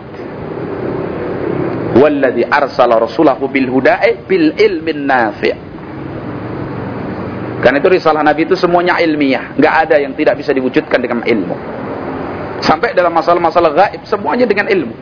Walladzi arsala rasulahu bil huda, bil ilmin nafi'. Karena itu risalah Nabi itu semuanya ilmiah, enggak ada yang tidak bisa diwujudkan dengan ilmu. Sampai dalam masalah-masalah gaib semuanya dengan ilmu.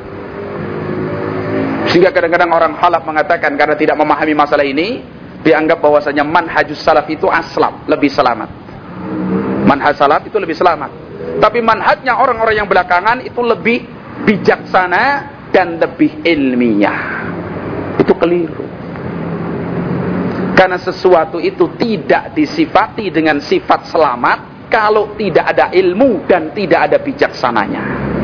Sehingga kadang-kadang orang khalaf mengatakan, karena tidak memahami masalah ini, dianggap bahwasanya manhajus salaf itu aslam, lebih selamat. Manhaj salaf itu lebih selamat. Tapi manhajnya orang-orang yang belakangan itu lebih bijaksana dan lebih ilmiah. Itu keliru. Karena sesuatu itu tidak disifati dengan sifat selamat kalau tidak ada ilmu dan tidak ada bijaksananya.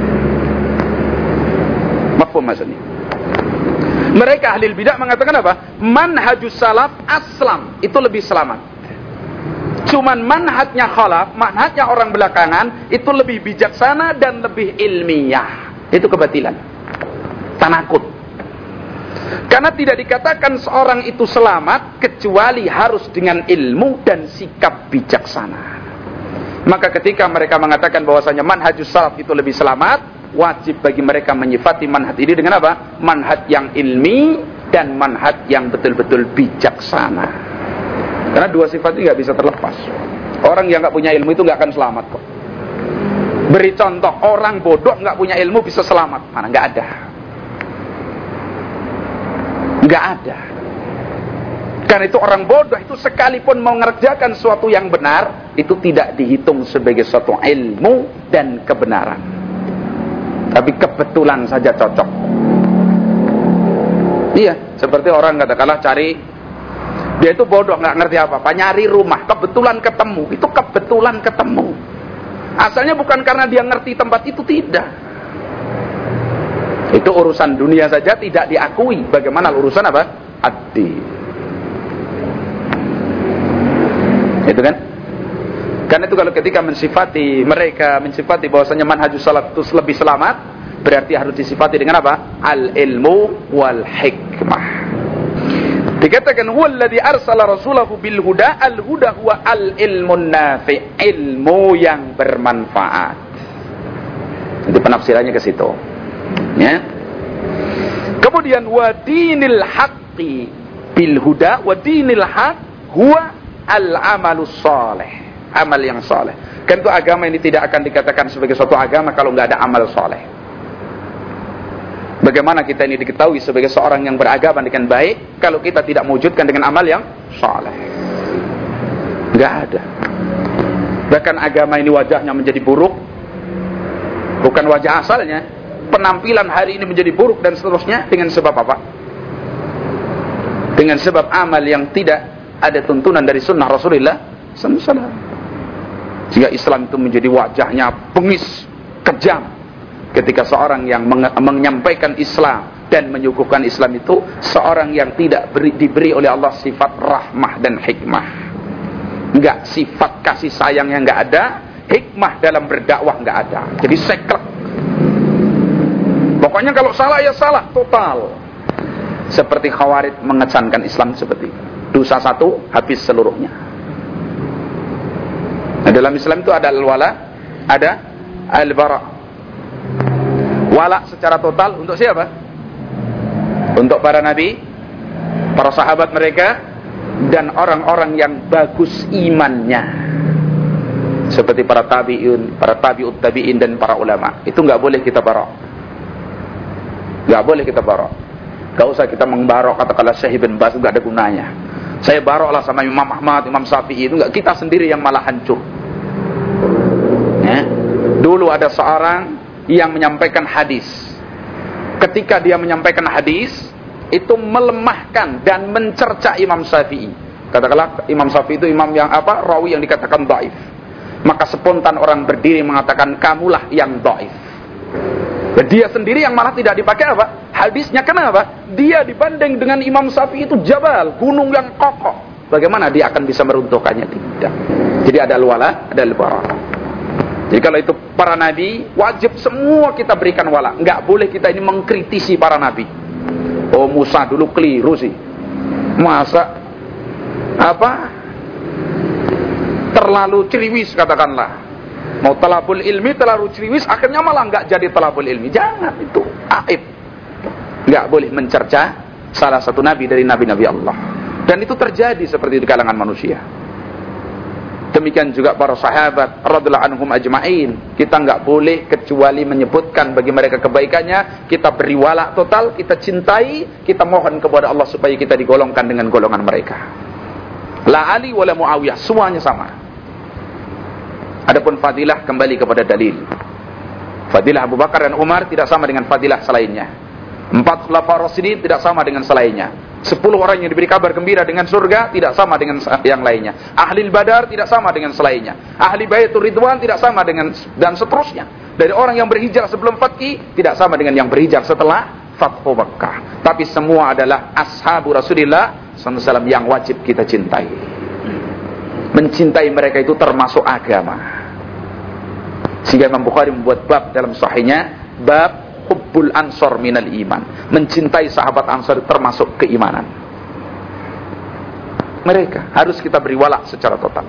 Mafhum maksudnya? Mereka ahli bidah mengatakan apa? Manhajus salaf aslam, itu lebih selamat. Cuman manhajnya khalaf, manhajnya orang belakangan, itu lebih bijaksana dan lebih ilmiah. Itu kebatilan, tanakut. Karena tidak dikatakan seorang itu selamat kecuali harus dengan ilmu dan sikap bijaksana. Maka ketika mereka mengatakan bahwasanya manhajus salaf itu lebih selamat, wajib bagi mereka menyifati manhaj ini dengan apa? Manhaj yang ilmi dan manhaj yang betul-betul bijaksana. Karena dua sifat ini nggak bisa terlepas. Orang yang nggak punya ilmu itu nggak akan selamat kok. Beri contoh, orang bodoh nggak punya ilmu bisa selamat? Mana? Nggak ada. Nggak ada. Karena itu orang bodoh itu sekalipun mau mengerjakan sesuatu yang benar, itu tidak dihitung sebagai suatu ilmu dan kebenaran, tapi kebetulan saja cocok. Iya, seperti orang katakanlah cari, dia itu bodoh, nggak ngerti apa-apa, nyari rumah, kebetulan ketemu, itu kebetulan ketemu. Asalnya bukan karena dia ngerti tempat itu, tidak. Itu urusan dunia saja tidak diakui, bagaimana urusan apa? Ad-din. Itu kan? Karena itu kalau ketika mensifati mereka, mensifati bahwasanya manhajus salaf itu lebih selamat, berarti harus disifati dengan apa? Al-ilmu wal hikmah. Dikatakan huwallazi arsala rasulahu bil huda, al huda huwa al ilmun nafi', ilmu yang bermanfaat. Itu penafsirannya ke situ. Ya. Kemudian wa dinil haqqi bil huda, wa dinil haqq huwa al amalus saleh, amal yang saleh. Kan itu agama ini tidak akan dikatakan sebagai suatu agama kalau enggak ada amal saleh. Bagaimana kita ini diketahui sebagai seorang yang beragama dengan baik kalau kita tidak mewujudkan dengan amal yang saleh? Enggak ada. Bahkan agama ini wajahnya menjadi buruk, bukan wajah asalnya. Penampilan hari ini menjadi buruk dan seterusnya dengan sebab apa? Dengan sebab amal yang tidak ada tuntunan dari sunnah Rasulullah SAW. Sehingga Islam itu menjadi wajahnya bengis, kejam. Ketika seorang yang menyampaikan Islam dan menyuguhkan Islam itu seorang yang tidak diberi oleh Allah sifat rahmah dan hikmah. Enggak, sifat kasih sayang yang enggak ada, hikmah dalam berdakwah enggak ada. Jadi seklek. Pokoknya kalau salah ya salah total. Seperti Khawarij mengesankan Islam seperti itu. Dosa satu habis seluruhnya. Nah, dalam Islam itu ada al-wala, ada al-bara'. Wala secara total untuk siapa? Untuk para nabi, para sahabat mereka, dan orang-orang yang bagus imannya, seperti para tabi'un, para tabi'ut tabi'in, dan para ulama. Itu nggak boleh kita barok. Nggak boleh kita barok. Nggak usah kita mengbarok katakanlah Syekh Ibn Baz, nggak ada gunanya. Saya baroklah sama Imam Ahmad, Imam Syafi'i, itu nggak, kita sendiri yang malah hancur. Ya. Dulu ada seorang yang menyampaikan hadis. Ketika dia menyampaikan hadis, itu melemahkan dan mencerca Imam Syafi'i. Katakanlah Imam Syafi'i itu imam yang apa? Rawi yang dikatakan dhaif. Maka spontan orang berdiri mengatakan kamulah yang dhaif. Dia sendiri yang malah tidak dipakai apa? Hadisnya. Kenapa? Dia dibanding dengan Imam Syafi'i itu jabal, gunung yang kokoh. Bagaimana dia akan bisa meruntuhkannya? Tidak. Jadi ada al-wala, ada al-bara'. Jadi kalau itu para nabi, wajib semua kita berikan wala. Enggak boleh kita ini mengkritisi para nabi. Oh, Musa dulu keliru sih. Masa apa? Terlalu ceriwis katakanlah. Mau talabul ilmi terlalu ceriwis, akhirnya malah enggak jadi talabul ilmi. Jangan, itu aib. Enggak boleh mencerca salah satu nabi dari nabi-nabi Allah. Dan itu terjadi seperti di kalangan manusia. Demikian juga para sahabat radhiyallahu anhum ajma'in. Kita enggak boleh kecuali menyebutkan bagi mereka kebaikannya, kita beri wala total, kita cintai, kita mohon kepada Allah supaya kita digolongkan dengan golongan mereka. La Ali wala Muawiyah, semuanya sama. Adapun fadilah kembali kepada dalil. Fadilah Abu Bakar dan Umar tidak sama dengan fadilah selainnya. 4 khulafaur rasyidin tidak sama dengan selainnya. 10 orang yang diberi kabar gembira dengan surga tidak sama dengan yang lainnya. Ahli Badar tidak sama dengan selainnya. Ahli Baitur Ridwan tidak sama dengan, dan seterusnya. Dari orang yang berhijrah sebelum Fathi tidak sama dengan yang berhijrah setelah Fathu Makkah. Tapi semua adalah ashabu Rasulullah SAW yang wajib kita cintai. Mencintai mereka itu termasuk agama. Sehingga Imam Bukhari membuat bab dalam sahihnya, bab hubbul ansor minal iman. Mencintai sahabat Ansar termasuk keimanan. Mereka harus kita beri wala secara total.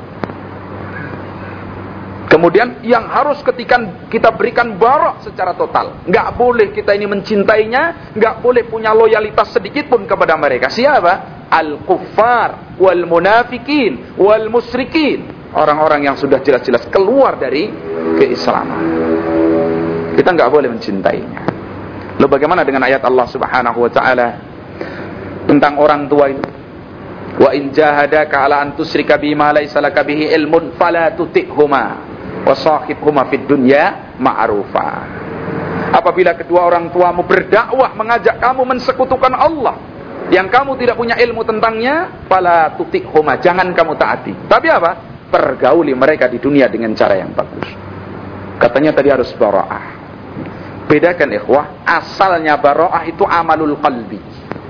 Kemudian yang harus ketika kita berikan barok secara total. Enggak boleh kita ini mencintainya, enggak boleh punya loyalitas sedikit pun kepada mereka. Siapa? Al-kuffar wal munafikin wal musyrikin. Orang-orang yang sudah jelas-jelas keluar dari keislaman. Kita enggak boleh mencintainya. Lalu bagaimana dengan ayat Allah Subhanahu wa taala tentang orang tua ini? Wa in jahadaka 'ala an tusyrika bima laysa laka bihi ilmun fala tuti'huma wa shahibhuma fid dunya ma'rufa. Apabila kedua orang tuamu berdakwah mengajak kamu mensekutukan Allah yang kamu tidak punya ilmu tentangnya, fala tuti'huma, jangan kamu taati. Tapi apa? Pergauli mereka di dunia dengan cara yang bagus. Katanya tadi harus bara'ah. Bedakan ikhwah, asalnya bara'ah itu amalul qalbi.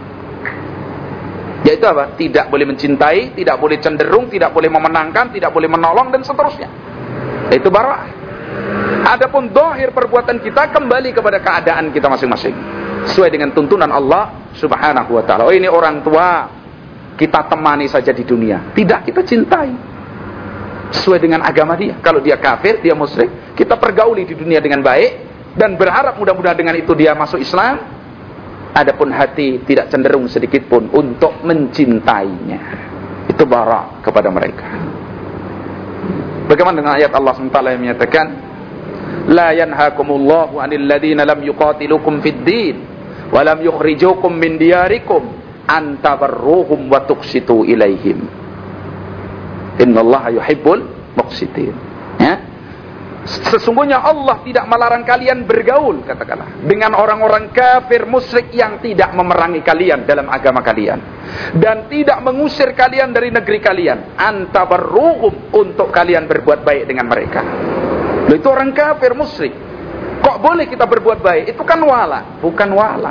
Yaitu apa? Tidak boleh mencintai, tidak boleh cenderung, tidak boleh memenangkan, tidak boleh menolong, dan seterusnya. Itu bara'ah. Adapun zahir perbuatan kita kembali kepada keadaan kita masing-masing. Sesuai dengan tuntunan Allah Subhanahu wa ta'ala. Oh, ini orang tua, kita temani saja di dunia. Tidak, kita cintai sesuai dengan agama dia. Kalau dia kafir, dia musyrik, kita pergauli di dunia dengan baik dan berharap mudah-mudahan dengan itu dia masuk Islam. Adapun hati tidak cenderung sedikit pun untuk mencintainya. Itu bara kepada mereka. Bagaimana dengan ayat Allah SWT yang menyatakan, la yanhakumullahu 'anil ladzina lam yuqatilukum fid din wa lam yukhrijukum min diyarikum an tabarruhum wa tuqsitu ilaihim. Innallaha yuhibbul muqsitin. Ya. Sesungguhnya Allah tidak melarang kalian bergaul, katakanlah, dengan orang-orang kafir musyrik yang tidak memerangi kalian dalam agama kalian dan tidak mengusir kalian dari negeri kalian. Antabarruhum, untuk kalian berbuat baik dengan mereka. Loh, itu orang kafir musyrik. Kok boleh kita berbuat baik? Itu kan wala, bukan wala.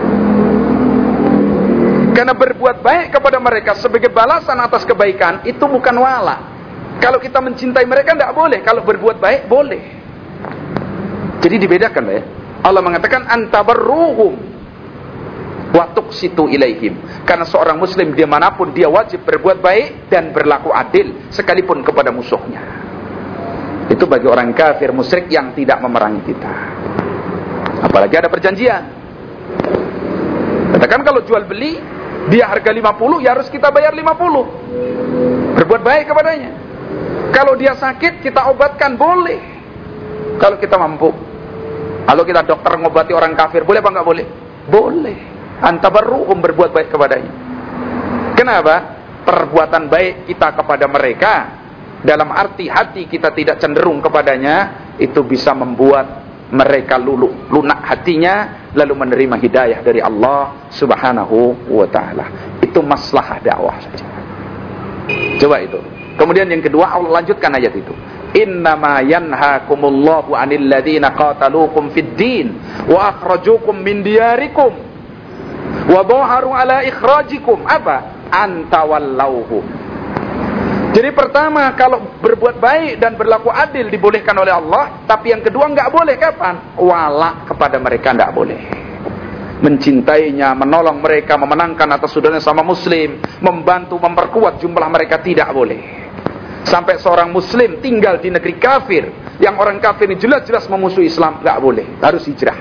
Karena berbuat baik kepada mereka sebagai balasan atas kebaikan itu bukan wala. Kalau kita mencintai mereka tidak boleh, kalau berbuat baik boleh. Jadi dibedakan ya. Allah mengatakan antabarruhum wa tuqsitu ilaihim. Karena seorang muslim dimanapun dia wajib berbuat baik dan berlaku adil sekalipun kepada musuhnya. Itu bagi orang kafir musyrik yang tidak memerangi kita. Apalagi ada perjanjian. Katakan kalau jual beli dia harga 50, ya harus kita bayar 50. Berbuat baik kepadanya. Kalau dia sakit, kita obatkan, boleh. Kalau kita mampu. Kalau kita dokter ngobati orang kafir, boleh apa enggak boleh? Boleh. Antabarruhum, berbuat baik kepadanya. Kenapa? Perbuatan baik kita kepada mereka, dalam arti hati kita tidak cenderung kepadanya, itu bisa membuat mereka lunak hatinya, lalu menerima hidayah dari Allah Subhanahu wa ta'ala. Itu maslahah dakwah saja. Coba itu. Kemudian yang kedua, Allah lanjutkan ayat itu. Innama yanhakumullahu 'anil ladzina qataluukum fid din wa akhrajukum min diyarikum wa dhaharu ala ikhrajikum. Apa? Antawallauhum. Jadi pertama, kalau berbuat baik dan berlaku adil dibolehkan oleh Allah, tapi yang kedua enggak boleh kapan? Wala kepada mereka enggak boleh. Mencintainya, menolong mereka, memenangkan atas saudaranya sama muslim, membantu, memperkuat jumlah mereka, tidak boleh. Sampai seorang muslim tinggal di negeri kafir, yang orang kafir ini jelas-jelas memusuhi Islam, enggak boleh, harus hijrah.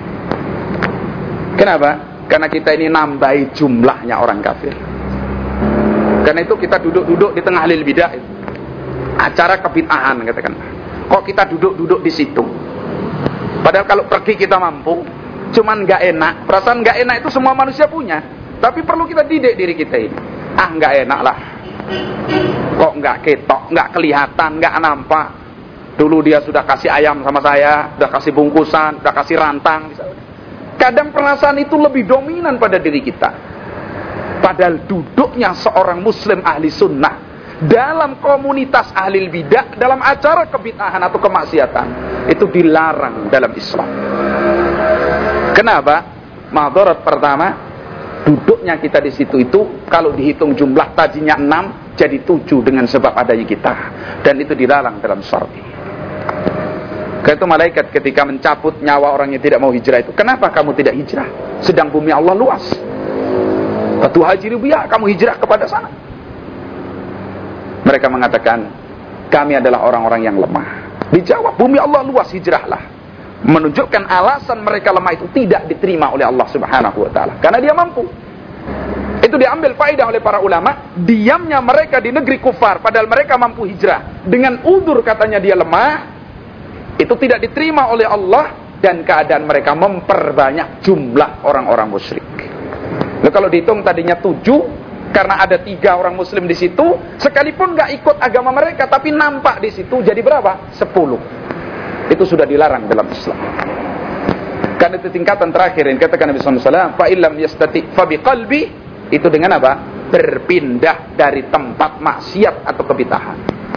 Kenapa? Karena kita ini nambahi jumlahnya orang kafir. Karena itu kita duduk-duduk di tengah ahlul bidah, acara kebid'ahan katakan. Kok kita duduk-duduk di situ? Padahal kalau pergi kita mampu, cuman nggak enak. Perasaan nggak enak itu semua manusia punya, tapi perlu kita didik diri kita ini. Nggak enak lah. Kok nggak ketok, nggak kelihatan, nggak nampak. Dulu dia sudah kasih ayam sama saya, sudah kasih bungkusan, sudah kasih rantang. Kadang perasaan itu lebih dominan pada diri kita. Padahal duduknya seorang muslim ahli sunnah dalam komunitas ahli bidah, dalam acara kebid'ahan atau kemaksiatan, itu dilarang dalam Islam. Kenapa? Madarat pertama, duduknya kita di situ itu kalau dihitung jumlah tadinya 6 jadi 7 dengan sebab adanya kita, dan itu dilarang dalam syar'i. Karena itu malaikat ketika mencabut nyawa orang yang tidak mau hijrah itu, kenapa kamu tidak hijrah? Sedang bumi Allah luas. Batu hajiru biya, kamu hijrah kepada sana. Mereka mengatakan, kami adalah orang-orang yang lemah. Dijawab, bumi Allah luas, hijrahlah. Menunjukkan alasan mereka lemah itu tidak diterima oleh Allah Subhanahu wa ta'ala, karena dia mampu. Itu diambil faedah oleh para ulama. Diamnya mereka di negeri kufar, padahal mereka mampu hijrah, dengan udzur katanya dia lemah, itu tidak diterima oleh Allah. Dan keadaan mereka memperbanyak jumlah orang-orang musyrik. Nah, kalau dihitung tadinya 7, karena ada 3 orang muslim di situ, sekalipun nggak ikut agama mereka, tapi nampak di situ, jadi berapa? 10. Itu sudah dilarang dalam Islam. Karena itu tingkatan terakhir yang katakan Nabi SAW, fa illam yastati fa biqalbi, itu dengan apa? Berpindah dari tempat maksiat atau kebid'ahan.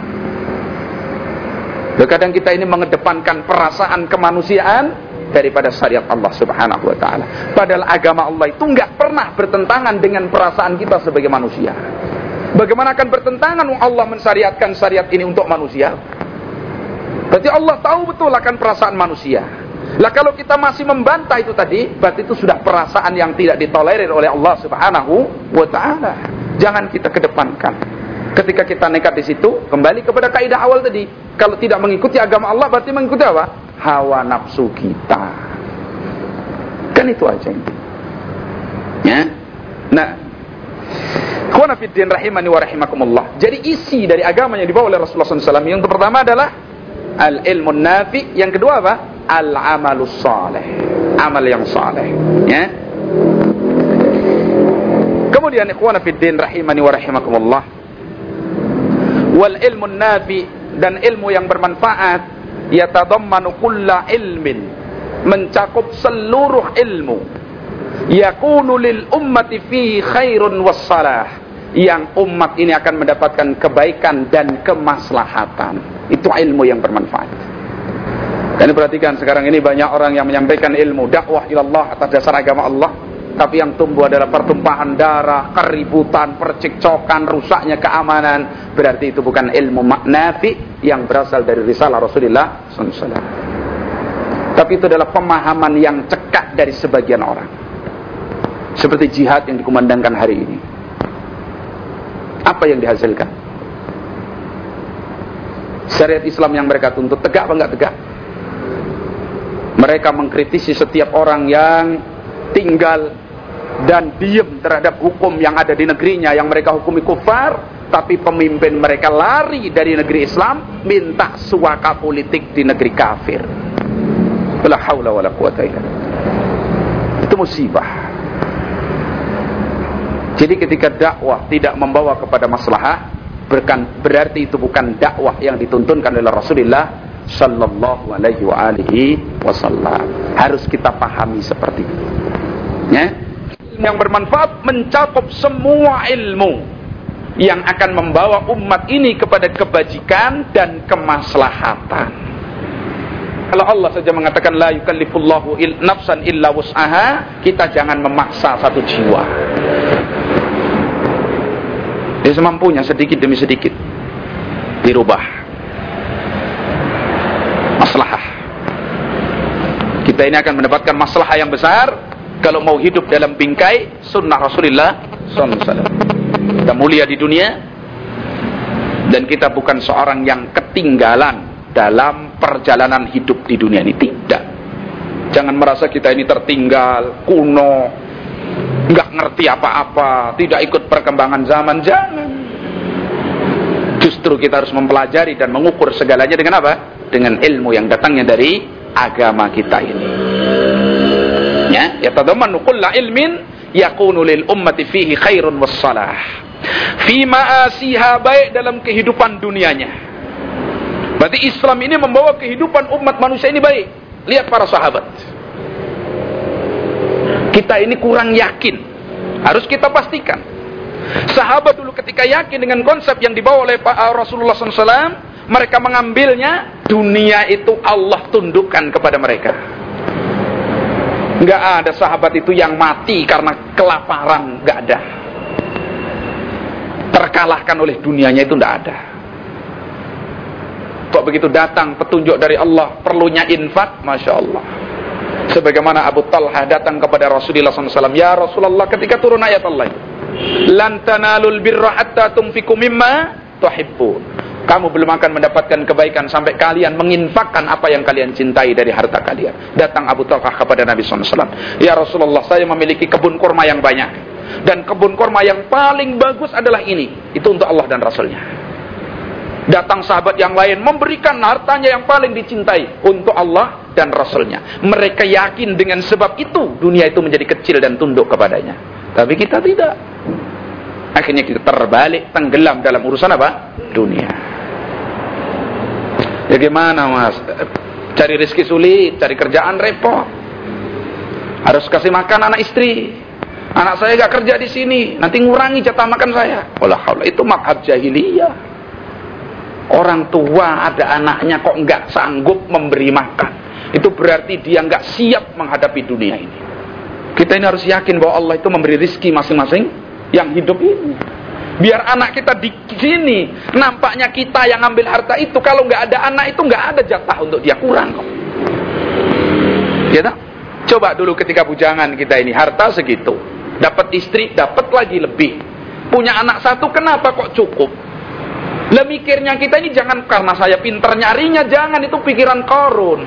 Kadang kita ini mengedepankan perasaan kemanusiaan daripada syariat Allah Subhanahu wa ta'ala. Padahal agama Allah itu enggak pernah bertentangan dengan perasaan kita sebagai manusia. Bagaimana akan bertentangan Allah mensyariatkan syariat ini untuk manusia? Berarti Allah tahu betul akan perasaan manusia. Lah kalau kita masih membantah itu tadi, berarti itu sudah perasaan yang tidak ditolerir oleh Allah Subhanahu wa ta'ala. Jangan kita kedepankan. Ketika kita nekat di situ, kembali kepada kaidah awal tadi. Kalau tidak mengikuti agama Allah, berarti mengikuti apa? Hawa nafsu kita. Kan itu aja intinya. Ya. Nah, ikhwana fiddin rahimani wa rahimakumullah. Jadi isi dari agama yang dibawa oleh Rasulullah SAW yang pertama adalah al-ilmu nafi, yang kedua apa? Al-amalus saleh, amal yang saleh. Ya. Kemudian ikhwana fiddin rahimani wa rahimakumullah, wal ilmu nafi, dan ilmu yang bermanfaat, yatadammanu kulla ilmin, mencakup seluruh ilmu, yakunu lil ummati fihi khairun wassalah, yang umat ini akan mendapatkan kebaikan dan kemaslahatan. Itu ilmu yang bermanfaat. Dan perhatikan sekarang ini banyak orang yang menyampaikan ilmu dakwah ilallah atas dasar agama Allah, tapi yang tumbuh adalah pertumpahan darah, keributan, percekcokan, rusaknya keamanan. Berarti itu bukan ilmu nafi yang berasal dari risalah Rasulullah SAW. Tapi itu adalah pemahaman yang cekak dari sebagian orang. Seperti jihad yang dikumandangkan hari ini. Apa yang dihasilkan? Syariat Islam yang mereka tuntut tegak apa enggak tegak? Mereka mengkritisi setiap orang yang tinggal dan diam terhadap hukum yang ada di negerinya yang mereka hukumi kufar, tapi pemimpin mereka lari dari negeri Islam minta suaka politik di negeri kafir. La haula wala quwata illa billah. Itu musibah. Jadi ketika dakwah tidak membawa kepada maslahah, berarti itu bukan dakwah yang dituntunkan oleh Rasulullah sallallahu alaihi wa alihi wasallam. Harus kita pahami seperti itu. Ya? Yang bermanfaat mencakup semua ilmu yang akan membawa umat ini kepada kebajikan dan kemaslahatan. Kalau Allah saja mengatakan la yukallifullahu nafsan illa wus'aha, kita jangan memaksa satu jiwa. Dia semampunya, sedikit demi sedikit dirubah maslahah. Kita ini akan mendapatkan maslahah yang besar kalau mau hidup dalam bingkai sunnah Rasulullah SAW. Kita mulia di dunia, dan kita bukan seorang yang ketinggalan dalam perjalanan hidup di dunia ini. Tidak. Jangan merasa kita ini tertinggal, kuno, nggak ngerti apa-apa, tidak ikut perkembangan zaman. Jangan. Justru kita harus mempelajari dan mengukur segalanya dengan apa? Dengan ilmu yang datangnya dari agama kita ini. Ya, yatadammanu kulla ilmin yakunu lil ummati fihi khairun wassalah. Fi ma'asiha, baik dalam kehidupan dunianya. Berarti Islam ini membawa kehidupan umat manusia ini baik. Lihat para sahabat. Kita ini kurang yakin. Harus kita pastikan. Sahabat dulu ketika yakin dengan konsep yang dibawa oleh Rasulullah SAW, mereka mengambilnya, dunia itu Allah tundukkan kepada mereka. Enggak ada sahabat itu yang mati karena kelaparan, enggak ada. Terkalahkan oleh dunianya itu enggak ada. Kok begitu datang petunjuk dari Allah, perlunya infak, Masya Allah. Sebagaimana Abu Talha datang kepada Rasulullah SAW, ya Rasulullah, ketika turun ayat Allah, lan tanalul birra hatta tunfiqu mimma tuhibbun. Kamu belum akan mendapatkan kebaikan sampai kalian menginfakkan apa yang kalian cintai dari harta kalian. Datang Abu Talha kepada Nabi SAW, ya Rasulullah, saya memiliki kebun kurma yang banyak, dan kebun kurma yang paling bagus adalah ini. Itu untuk Allah dan Rasulnya. Datang sahabat yang lain memberikan hartanya yang paling dicintai untuk Allah dan Rasulnya. Mereka yakin dengan sebab itu dunia itu menjadi kecil dan tunduk kepadanya. Tapi kita tidak. Akhirnya kita terbalik, tenggelam dalam urusan apa? Dunia. Ya gimana mas? Cari rezeki sulit, cari kerjaan repot. Harus kasih makan anak istri. Anak saya gak kerja di sini, nanti ngurangi jatah makan saya. Walah, itu mazhab jahiliyah. Orang tua ada anaknya kok nggak sanggup memberi makan, itu berarti dia nggak siap menghadapi dunia ini. Kita ini harus yakin bahwa Allah itu memberi rizki masing-masing yang hidup ini. Biar anak kita di sini, nampaknya kita yang ambil harta itu. Kalau nggak ada anak itu nggak ada jatah untuk dia, kurang kok. Ya tak? Coba dulu ketika bujangan kita ini harta segitu, dapat istri dapat lagi lebih. Punya anak satu, kenapa kok cukup? Lah mikirnya kita ini jangan karena saya pinter nyarinya, jangan, itu pikiran Qarun.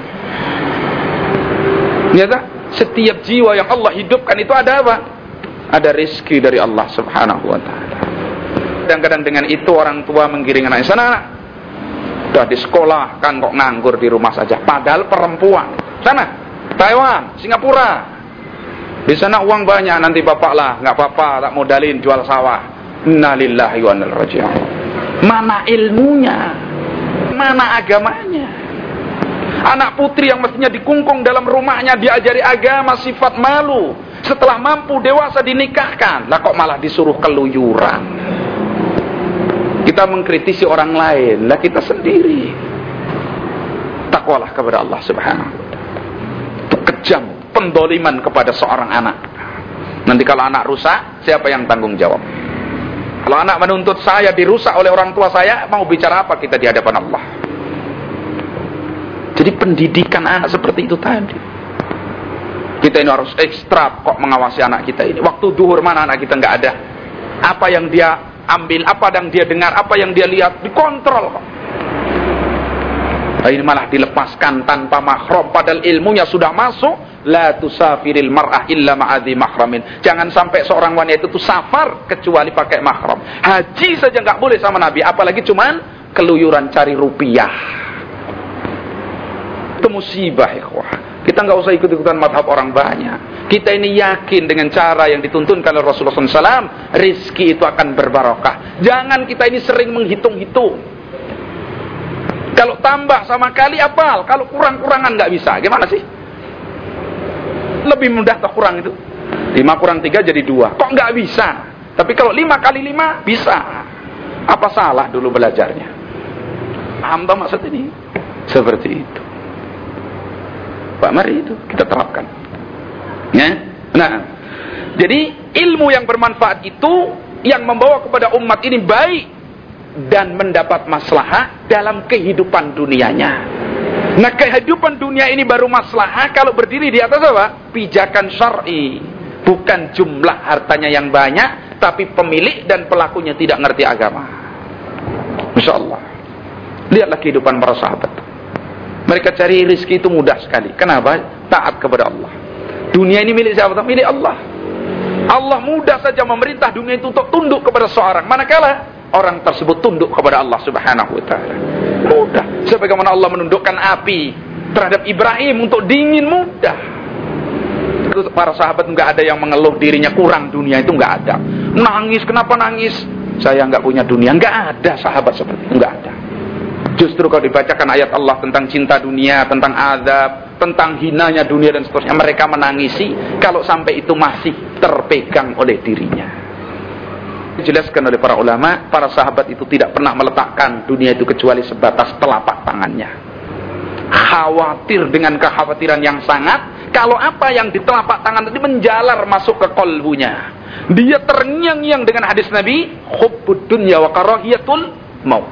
Ya tak? Setiap jiwa yang Allah hidupkan itu ada apa? Ada rezeki dari Allah Subhanahu wa taala. Kadang-kadang dengan itu orang tua menggiring anaknya, sana udah di sekolah kan kok nganggur di rumah saja, padahal perempuan. Sana Taiwan, Singapura, di sana uang banyak, nanti bapak lah nggak apa-apa, tak modalin jual sawah. Innalillahi wa inna ilaihi raji'un. Mana ilmunya, mana agamanya? Anak putri yang mestinya dikungkung dalam rumahnya, diajari agama, sifat malu, setelah mampu dewasa dinikahkan, lah kok malah disuruh keluyuran. Kita mengkritisi orang lain, lah kita sendiri. Takwalah kepada Allah Subhanahu wa taala. Itu kejam, pendoliman kepada seorang anak. Nanti kalau anak rusak, siapa yang tanggung jawab? Kalau anak menuntut saya dirusak oleh orang tua saya, mau bicara apa kita di hadapan Allah? Jadi pendidikan anak seperti itu tadi. Kita ini harus ekstra kok mengawasi anak kita ini. Waktu duhur mana anak kita nggak ada. Apa yang dia ambil, apa yang dia dengar, apa yang dia lihat, dikontrol kok. Ini malah dilepaskan tanpa mahram, padahal ilmunya sudah masuk. La tusafiril mar'ah illa ma'adhi mahramin. Jangan sampai seorang wanita itu safar kecuali pakai mahram. Haji saja nggak boleh sama Nabi, apalagi cuman keluyuran cari rupiah. Itu musibah, ikhwah. Kita nggak usah ikut-ikutan madhab orang banyak. Kita ini yakin dengan cara yang dituntunkan oleh Rasulullah SAW, rizki itu akan berbarokah. Jangan kita ini sering menghitung-hitung. Kalau tambah sama kali apal, kalau kurang-kurangan nggak bisa. Gimana sih? Lebih mudah tak kurang itu? 5 kurang 3 jadi 2. Kok nggak bisa? Tapi kalau 5 kali 5 bisa. Apa salah dulu belajarnya? Paham tak maksud ini? Seperti itu. Pak, mari itu kita terapkan. Ya? Nah, jadi ilmu yang bermanfaat itu yang membawa kepada umat ini baik dan mendapat maslahah dalam kehidupan dunianya. Nah, kehidupan dunia ini baru maslahah kalau berdiri di atas apa? Pijakan syar'i. Bukan jumlah hartanya yang banyak, tapi pemilik dan pelakunya tidak ngerti agama. Masya Allah. Lihatlah kehidupan para sahabat. Mereka cari rezeki itu mudah sekali. Kenapa? Taat kepada Allah. Dunia ini milik siapa? Milik Allah. Allah mudah saja memerintah dunia itu untuk tunduk kepada seorang. Manakala orang tersebut tunduk kepada Allah Subhanahu wa taala. Mudah. Sebagaimana Allah menundukkan api terhadap Ibrahim untuk dingin, mudah. Itu para sahabat enggak ada yang mengeluh dirinya kurang dunia, itu enggak ada. Nangis, kenapa nangis? Saya enggak punya dunia. Enggak ada sahabat seperti itu, enggak ada. Justru kalau dibacakan ayat Allah tentang cinta dunia, tentang azab, tentang hinanya dunia dan seterusnya, mereka menangisi kalau sampai itu masih terpegang oleh dirinya. Dijelaskan oleh para ulama, para sahabat itu tidak pernah meletakkan dunia itu kecuali sebatas telapak tangannya. Khawatir dengan kekhawatiran yang sangat, kalau apa yang di telapak tangan tadi menjalar masuk ke kolbunya. Dia terngiang-ngiang dengan hadis Nabi, hubbud dunya wa karahiyatul maut.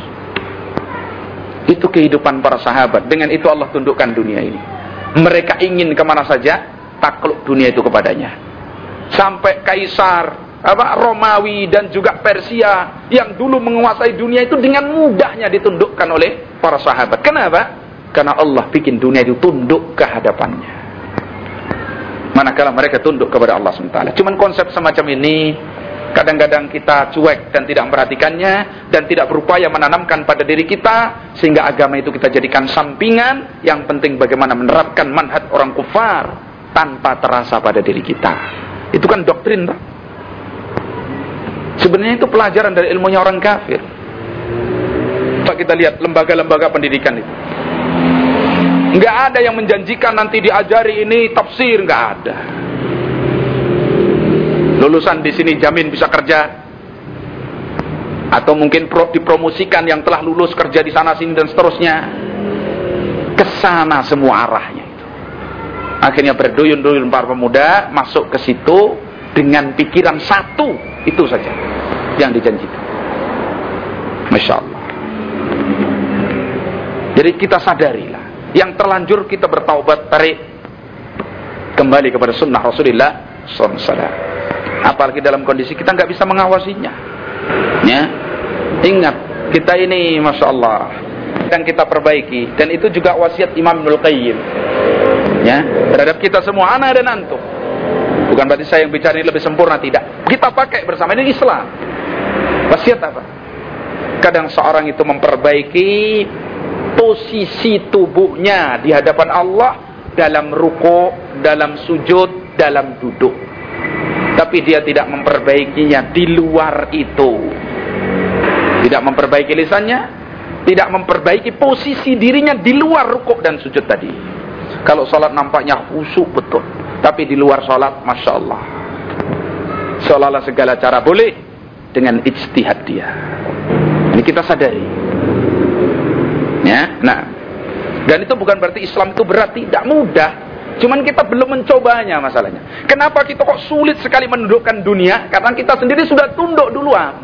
Itu kehidupan para sahabat. Dengan itu Allah tundukkan dunia ini. Mereka ingin kemana saja, takluk dunia itu kepadanya. Sampai kaisar Romawi dan juga Persia yang dulu menguasai dunia itu dengan mudahnya ditundukkan oleh para sahabat. Kenapa? Karena Allah bikin dunia itu tunduk ke hadapannya. Manakala mereka tunduk kepada Allah SWT. Cuman konsep semacam ini kadang-kadang kita cuek dan tidak memperhatikannya dan tidak berupaya menanamkan pada diri kita, sehingga agama itu kita jadikan sampingan. Yang penting bagaimana menerapkan manhaj orang kufar tanpa terasa pada diri kita. Itu kan doktrin, tak? Sebenarnya itu pelajaran dari ilmunya orang kafir. Coba kita lihat lembaga-lembaga pendidikan itu. Nggak ada yang menjanjikan nanti diajari ini tafsir, nggak ada. Lulusan di sini jamin bisa kerja, atau mungkin dipromosikan yang telah lulus kerja di sana sini dan seterusnya. Kesana semua arahnya itu. Akhirnya berduyun-duyun para pemuda masuk ke situ dengan pikiran satu, itu saja yang dijanjikan. Masya Allah. Jadi kita sadarilah, yang terlanjur kita bertaubat, tarik kembali kepada sunnah Rasulullah SAW. apalagi dalam kondisi kita nggak bisa mengawasinya. Ya, ingat kita ini, masya Allah, yang kita perbaiki, dan itu juga wasiat Imam Ibnul Qayyim, ya, terhadap kita semua, anak dan antum. Bukan berarti saya yang bicara ini lebih sempurna, tidak. Kita pakai bersama, ini Islam. Wasiat apa? Kadang seorang itu memperbaiki posisi tubuhnya di hadapan Allah dalam ruku, dalam sujud, dalam duduk. Tapi dia tidak memperbaikinya di luar itu. Tidak memperbaiki lisannya, tidak memperbaiki posisi dirinya di luar rukuk dan sujud tadi. Kalau sholat nampaknya khusyuk betul, tapi di luar sholat, masya Allah, seolah-olah segala cara boleh dengan ijtihad dia. Ini kita sadari, ya. Nah, dan itu bukan berarti Islam itu berat, tidak, mudah. Cuman kita belum mencobanya masalahnya. Kenapa kita kok sulit sekali mendudukkan dunia? Karena kita sendiri sudah tunduk duluan.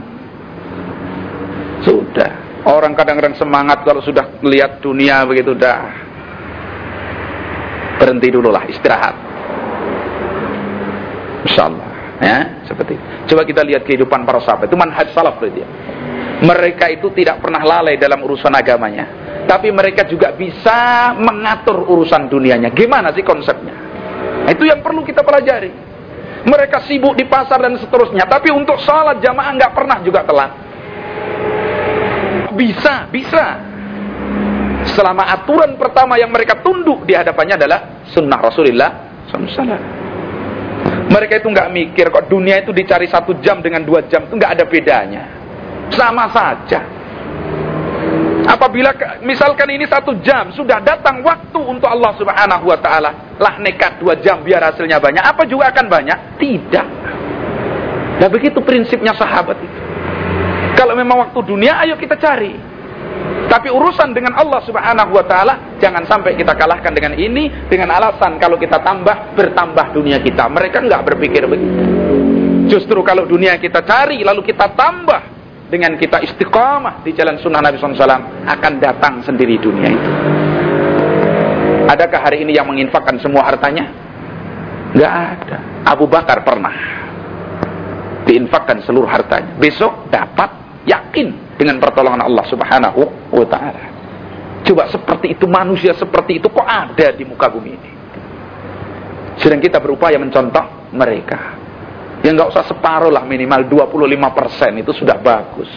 Sudah. Orang kadang-kadang semangat kalau sudah melihat dunia begitu, dah berhenti dululah, istirahat. Insyaallah, ya, seperti itu. Coba kita lihat kehidupan para sahabat. Itu manhaj salaf dia. Mereka itu tidak pernah lalai dalam urusan agamanya, tapi mereka juga bisa mengatur urusan dunianya. Gimana sih konsepnya? Nah, itu yang perlu kita pelajari. Mereka sibuk di pasar dan seterusnya, tapi untuk salat jamaah nggak pernah juga telat. Bisa. Selama aturan pertama yang mereka tunduk di hadapannya adalah sunnah Rasulullah SAW. Mereka itu nggak mikir kok dunia itu dicari 1 jam dengan 2 jam, itu nggak ada bedanya, sama saja. Apabila misalkan ini 1 jam, sudah datang waktu untuk Allah Subhanahu Wa Taala, lah nekat 2 jam biar hasilnya banyak, apa juga akan banyak? Tidak. Nah, begitu prinsipnya sahabat itu. Kalau memang waktu dunia, ayo kita cari. Tapi urusan dengan Allah Subhanahu Wa Taala, jangan sampai kita kalahkan dengan ini, dengan alasan kalau kita bertambah dunia kita. Mereka nggak berpikir begitu. Justru kalau dunia kita cari, lalu kita tambah dengan kita istiqamah di jalan sunnah Nabi SAW, akan datang sendiri dunia itu. Adakah hari ini yang menginfakkan semua hartanya? Nggak ada. Abu Bakar pernah diinfakkan seluruh hartanya. Besok dapat, yakin dengan pertolongan Allah Subhanahu wa Ta'ala. Coba seperti itu, manusia seperti itu kok ada di muka bumi ini. Sedang kita berupaya mencontoh mereka. Ya nggak usah separuh lah, minimal 25% itu sudah bagus.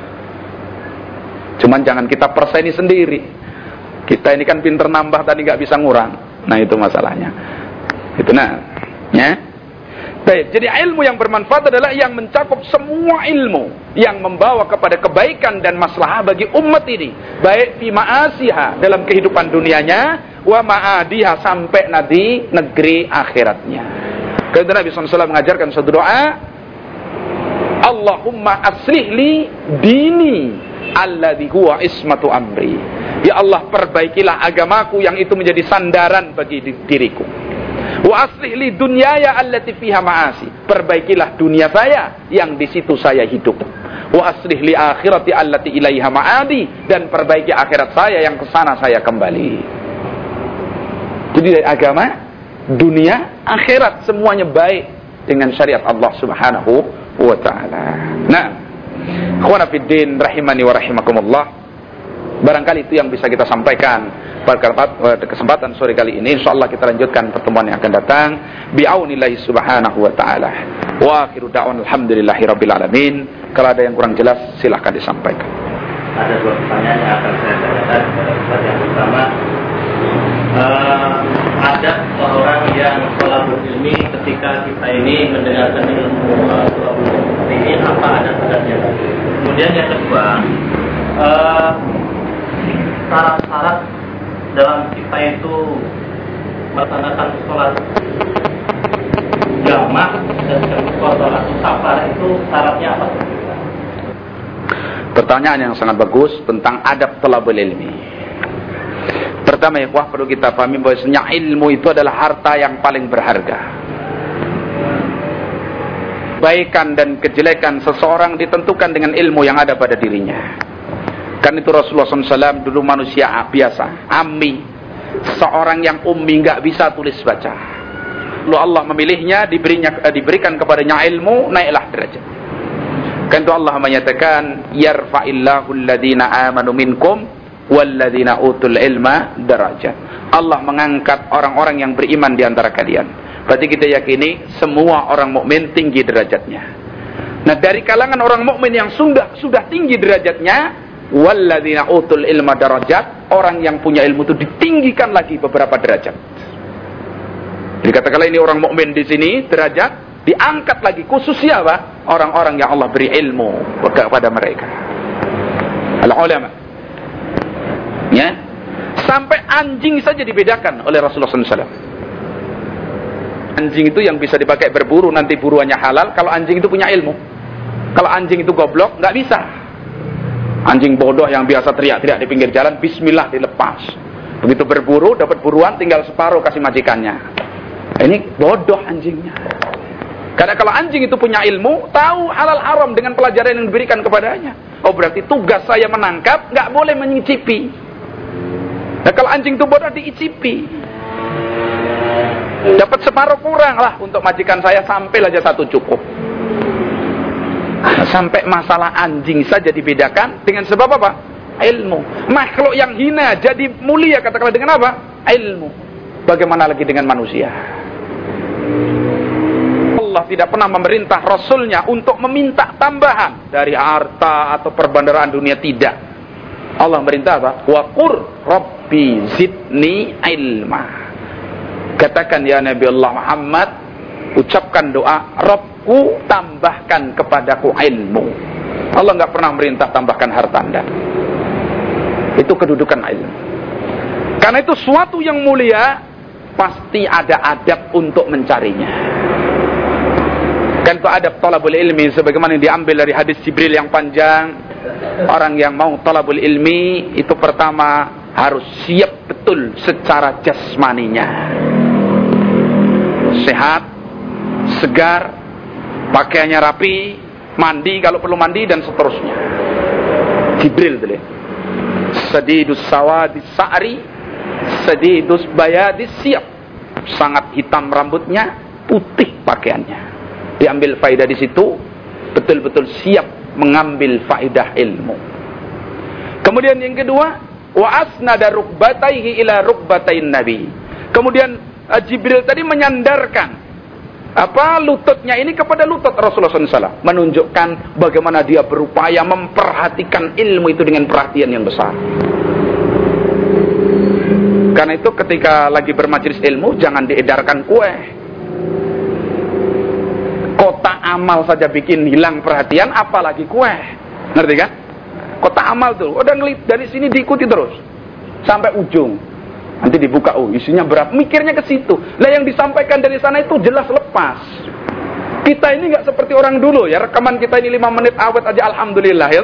Cuman jangan kita perseni sendiri. Kita ini kan pinter nambah tadi, nggak bisa ngurang. Nah, itu masalahnya. Itu ya. Baik, jadi ilmu yang bermanfaat adalah yang mencakup semua ilmu yang membawa kepada kebaikan dan maslahah bagi umat ini, baik fi ma'asiha dalam kehidupan dunianya, wa ma'adiha sampai nanti negeri akhiratnya. Karena Nabi SAW mengajarkan suatu doa, Allahumma aslih li dini alladhi huwa ismatu amri. Ya Allah, perbaikilah agamaku yang itu menjadi sandaran bagi diriku. Wa aslih li dunyaya allati fiha ma'asi. Perbaikilah dunia saya yang di situ saya hidup. Wa aslih li akhirati allati ilaiha ma'adi. Dan perbaiki akhirat saya yang ke sana saya kembali. Jadi dari agama, dunia, akhirat semuanya baik dengan syariat Allah Subhanahu wa Ta'ala. Nah, ikhwana fiddin rahimani wa rahimakumullah. Barangkali itu yang bisa kita sampaikan pada kesempatan sore kali ini. InsyaAllah kita lanjutkan pertemuan yang akan datang bi'aunillahi subhanahu wa ta'ala. Wa akhiru da'wan alhamdulillahi rabbil alamin. Kalau ada yang kurang jelas silahkan disampaikan. Ada 2 pertanyaan yang akan saya tanyakan kepada Ustaz. Yang pertama, ada seorang yang thalabul ilmi ketika kita ini mendengarkan ilmu seperti ini, apa ada adabnya? Kemudian yang kedua, syarat-syarat dalam kita itu melaksanakan sholat jamaah dan sholat safar itu syaratnya apa? Pertanyaan yang sangat bagus tentang adab thalabul ilmi. Pertama, ikhwah, perlu kita pahami bahwasanya ilmu itu adalah harta yang paling berharga. Kebaikan dan kejelekan seseorang ditentukan dengan ilmu yang ada pada dirinya. Kan itu Rasulullah SAW dulu manusia biasa, ammi, seorang yang ummi, nggak bisa tulis baca. Lalu Allah memilihnya, diberikan kepadanya ilmu, naiklah derajat. Kan itu Allah menyatakan, yarfa'illahu alladhina amanu minkum walladhina utul ilma darajat. Allah mengangkat orang-orang yang beriman di antara kalian. Berarti kita yakini semua orang mukmin tinggi derajatnya. Nah, dari kalangan orang mukmin yang sudah tinggi derajatnya, walladzina utul ilma darajat, orang yang punya ilmu itu ditinggikan lagi beberapa derajat. Jadi katakanlah ini orang mukmin di sini derajat diangkat lagi, khususnya apa? Orang-orang yang Allah beri ilmu kepada mereka. Al-ulama. Ya. Sampai anjing saja dibedakan oleh Rasulullah SAW. Anjing itu yang bisa dipakai berburu, nanti buruannya halal kalau anjing itu punya ilmu. Kalau anjing itu goblok, nggak bisa. Anjing bodoh yang biasa teriak-teriak di pinggir jalan, bismillah dilepas. Begitu berburu, dapat buruan, tinggal separuh kasih majikannya. Ini bodoh anjingnya. Karena kalau anjing itu punya ilmu, tahu halal haram dengan pelajaran yang diberikan kepadanya. Oh, berarti tugas saya menangkap, nggak boleh menyicipi. Nah, kalau anjing itu bodoh, diicipi. Dapat separuh kurang lah untuk majikan saya, sampai aja satu cukup. Nah, sampai masalah anjing saja dibedakan dengan sebab apa? Ilmu. Makhluk yang hina jadi mulia katakanlah dengan apa? Ilmu. Bagaimana lagi dengan manusia? Allah tidak pernah memerintah Rasulnya untuk meminta tambahan dari harta atau perbendaharaan dunia, tidak. Allah merintah apa? Wa qur rabbi zidni ilma. Katakan ya Nabi Allah Muhammad, ucapkan doa, Rabbku tambahkan kepadaku ilmu. Allah nggak pernah merintah tambahkan harta Anda. Itu kedudukan ilmu. Karena itu suatu yang mulia pasti ada adab untuk mencarinya. Kan itu adab talabul ilmi sebagaimana yang diambil dari hadis Jibril yang panjang. Orang yang mau talabul ilmi itu pertama harus siap betul secara jasmaninya. Sehat, segar, pakaiannya rapi, mandi kalau perlu mandi dan seterusnya. Jibril tadi. Sadidus sawadis sa'ri, sadidus bayadis siap. Sangat hitam rambutnya, putih pakaiannya. Diambil faedah di situ, betul-betul siap mengambil faedah ilmu. Kemudian yang kedua, wa asnada rukbataihi ila rukbatain nabi. Kemudian Jibril tadi menyandarkan lututnya ini kepada lutut Rasulullah SAW, menunjukkan bagaimana dia berupaya memperhatikan ilmu itu dengan perhatian yang besar. Karena itu ketika lagi bermajelis ilmu jangan diedarkan kue. Kotak amal saja bikin hilang perhatian, apalagi kue. Ngerti kan? Kotak amal tuh, udah ngelit dari sini diikuti terus sampai ujung. Nanti dibuka, isinya berapa? Mikirnya ke situ. Lah yang disampaikan dari sana itu jelas lepas. Kita ini nggak seperti orang dulu ya. Rekaman kita ini 5 menit awet aja, alhamdulillah ya.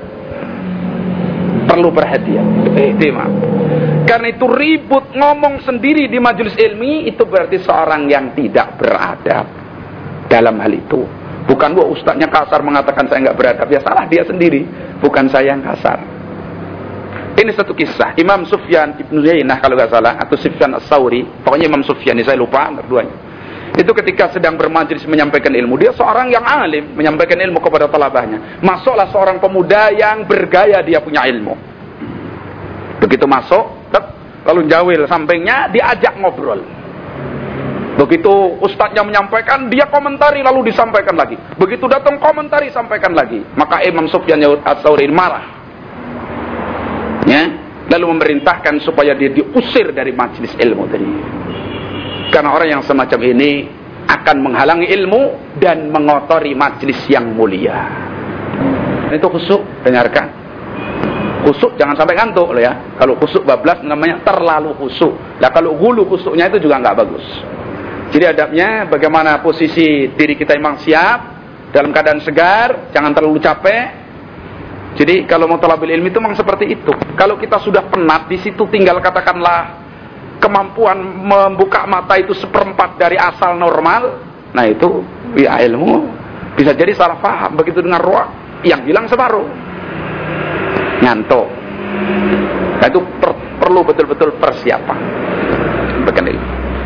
Perlu perhatian. Karena itu ribut ngomong sendiri di majelis ilmi itu berarti seorang yang tidak beradab dalam hal itu. Bukan ustadznya kasar mengatakan saya nggak beradab, ya salah dia sendiri, bukan saya yang kasar. Ini satu kisah Imam Sufyan Ibn Uyainah kalau nggak salah, atau Sufyan As-Tsauri, pokoknya Imam Sufyan ini saya lupa keduanya. Itu ketika sedang bermajelis menyampaikan ilmu, dia seorang yang alim menyampaikan ilmu kepada talabahnya. Masuklah seorang pemuda yang bergaya dia punya ilmu. Begitu masuk, lalu jawil sampingnya, diajak ngobrol. Begitu ustadznya menyampaikan, dia komentari lalu disampaikan lagi. Begitu datang komentari, sampaikan lagi. Maka Imam Sufyan As-Tsauri marah. Ya, lalu memerintahkan supaya dia diusir dari majelis ilmu tadi. Karena orang yang semacam ini akan menghalangi ilmu dan mengotori majelis yang mulia. Itu khusuk, dengarkan. Khusuk jangan sampai ngantuk loh ya. Kalau khusuk bablas namanya terlalu khusuk. Nah kalau hulu khusuknya itu juga nggak bagus. Jadi adabnya bagaimana posisi diri kita memang siap dalam keadaan segar, jangan terlalu capek. Jadi kalau mau talabul ilmi itu memang seperti itu. Kalau kita sudah penat, di situ tinggal katakanlah kemampuan membuka mata itu 1/4 dari asal normal. Nah itu ya ilmu bisa jadi salah paham. Begitu dengan ruang yang hilang separuh, ngantuk. Nah itu perlu betul-betul persiapan. Bahkan ilmu.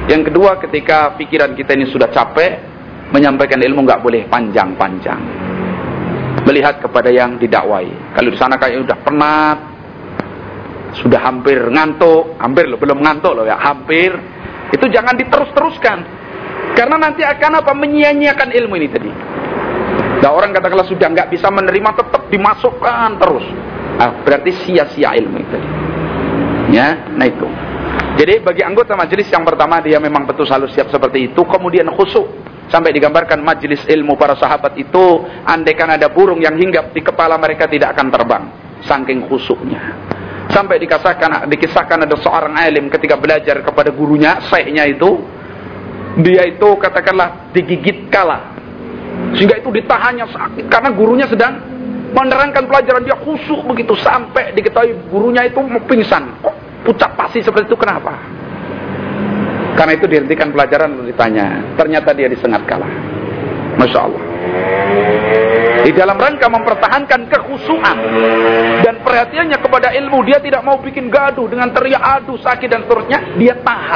Yang kedua, ketika pikiran kita ini sudah capek, menyampaikan ilmu nggak boleh panjang-panjang. Melihat kepada yang didakwai. Kalau di sana kayak udah penat, sudah hampir ngantuk, belum ngantuk loh ya, hampir. Itu jangan diterus-teruskan. Karena nanti akan apa? Menyia-nyiakan ilmu ini tadi. Nah, orang katakanlah sudah nggak bisa menerima, tetap dimasukkan terus. Berarti sia-sia ilmu itu. Ya, nah itu. Jadi bagi anggota majelis yang pertama, dia memang betul selalu siap seperti itu. Kemudian khusyuk. Sampai digambarkan majelis ilmu para sahabat itu, andaikan ada burung yang hinggap di kepala mereka tidak akan terbang. Saking khusyuknya. Sampai dikisahkan ada seorang alim ketika belajar kepada gurunya, syekhnya itu, dia itu katakanlah digigit kala. Sehingga itu ditahannya sakit karena gurunya sedang menerangkan pelajaran, dia khusyuk begitu sampai diketahui gurunya itu mau pingsan. Kok pucat pasi seperti itu, kenapa? Karena itu dihentikan pelajaran lalu ditanya. Ternyata dia disengat kalah. Masya Allah. Di dalam rangka mempertahankan kekhusyuan dan perhatiannya kepada ilmu, dia tidak mau bikin gaduh dengan teriak aduh sakit dan seterusnya, dia tahan.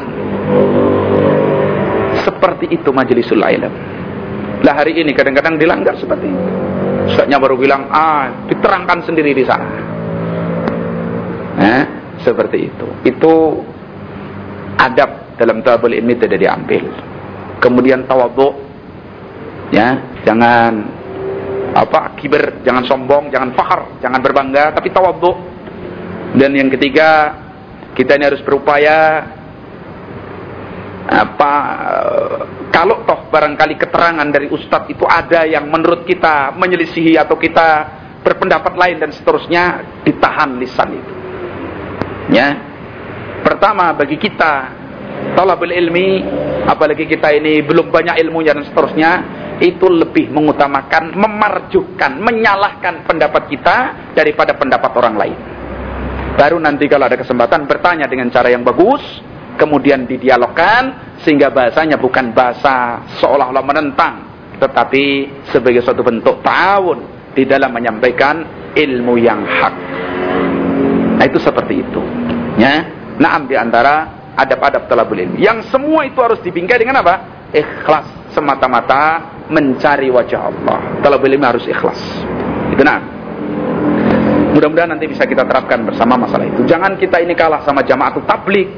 Seperti itu majelisul ilm. Lah hari ini kadang-kadang dilanggar seperti itu. Ustaznya baru bilang, diterangkan sendiri di sana. Seperti itu. Itu adab dalam talabul ilmi tidak diambil. Kemudian tawadhu, ya, jangan kibar, jangan sombong, jangan fakhar, jangan berbangga, tapi tawadhu. Dan yang ketiga, kita ini harus berupaya kalau toh barangkali keterangan dari ustadz itu ada yang menurut kita menyelisihi atau kita berpendapat lain dan seterusnya, ditahan lisan itu. Ya. Pertama, bagi kita talabul ilmi, apalagi kita ini belum banyak ilmunya dan seterusnya, itu lebih mengutamakan, memarjukan, menyalahkan pendapat kita daripada pendapat orang lain. Baru nanti kalau ada kesempatan bertanya dengan cara yang bagus, kemudian didialogkan sehingga bahasanya bukan bahasa seolah-olah menentang, tetapi sebagai suatu bentuk ta'awun di dalam menyampaikan ilmu yang hak. Nah, itu seperti itu. Ya. Naam, di antara adab-adab talabul ilmi. Yang semua itu harus dibingkai dengan apa? Ikhlas, semata-mata mencari wajah Allah. Talabul ilmi harus ikhlas. Itu nah. Mudah-mudahan nanti bisa kita terapkan bersama masalah itu. Jangan kita ini kalah sama jamaah tabligh.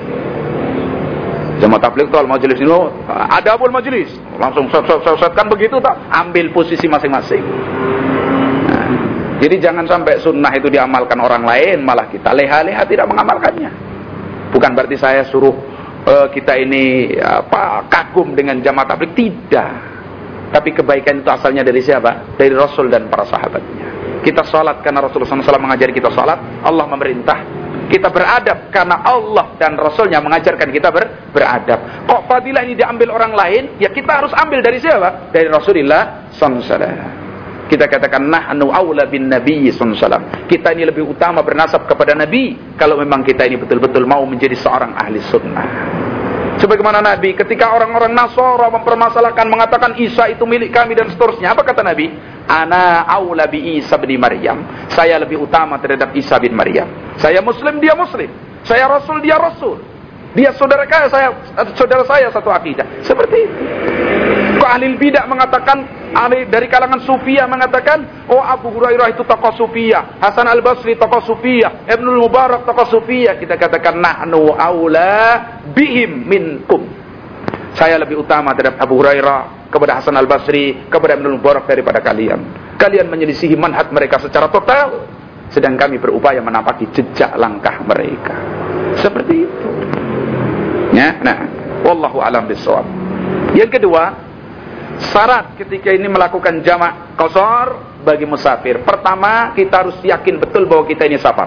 Jamaah tabligh itu al-majelis itu adabul majelis. Langsung kan begitu tak? Ambil posisi masing-masing. Nah, jadi jangan sampai sunnah itu diamalkan orang lain, malah kita leha-leha tidak mengamalkannya. Bukan berarti saya suruh kita ini kagum dengan jamaah tabligh, tidak. Tapi kebaikan itu asalnya dari siapa? Dari Rasul dan para sahabatnya. Kita salat karena Rasulullah SAW mengajari kita salat. Allah memerintah. Kita beradab karena Allah dan Rasulnya mengajarkan kita beradab. Kok fadilah ini diambil orang lain? Ya kita harus ambil dari siapa? Dari Rasulullah SAW. Kita katakan nahnu aula bin nabi sallallahu. Kita ini lebih utama bernasab kepada Nabi kalau memang kita ini betul-betul mau menjadi seorang ahli sunnah. Sebagaimana Nabi ketika orang-orang Nasara mempermasalahkan, mengatakan Isa itu milik kami dan seterusnya, apa kata Nabi? Ana aula bi Isa bin Maryam. Saya lebih utama terhadap Isa bin Maryam. Saya muslim, dia muslim. Saya rasul, dia rasul. Dia saudara saya satu akidah. Seperti itu. Kok ahli bidah mengatakan, dari kalangan sufiyah mengatakan, oh Abu Hurairah itu tokoh sufiyah, Hasan al-Basri tokoh sufiyah, Ibnul Mubarak tokoh sufiyah. Kita katakan nahnu aula bihim minkum. Saya lebih utama terhadap Abu Hurairah, kepada Hasan al-Basri, kepada Ibnul Mubarak daripada kalian. Kalian menyelisihi manhaj mereka secara total, sedang kami berupaya menapaki jejak langkah mereka. Seperti itu. Ya, nah, wallahu a'lam bishawab. Yang kedua, syarat ketika ini melakukan jamak qasar bagi musafir. Pertama, kita harus yakin betul bahwa kita ini safar.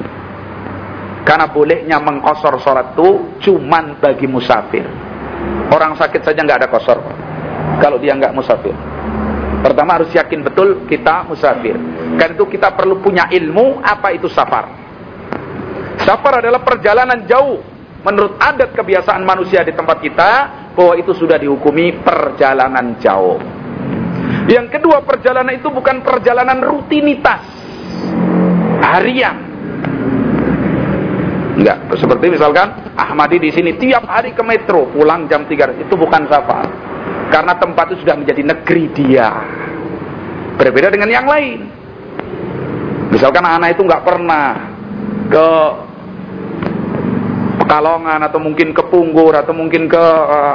Karena bolehnya mengqasar salat itu cuman bagi musafir. Orang sakit saja enggak ada qasar kalau dia enggak musafir. Pertama harus yakin betul kita musafir. Karena itu kita perlu punya ilmu apa itu safar. Safar adalah perjalanan jauh. Menurut adat kebiasaan manusia di tempat kita, bahwa itu sudah dihukumi perjalanan jauh. Yang kedua, perjalanan itu bukan perjalanan rutinitas harian. Enggak. Seperti misalkan Ahmadi di sini tiap hari ke metro, pulang jam 3, itu bukan safar. Karena tempat itu sudah menjadi negeri dia. Berbeda dengan yang lain. Misalkan anak itu nggak pernah ke Pekalongan atau mungkin ke Punggur atau mungkin ke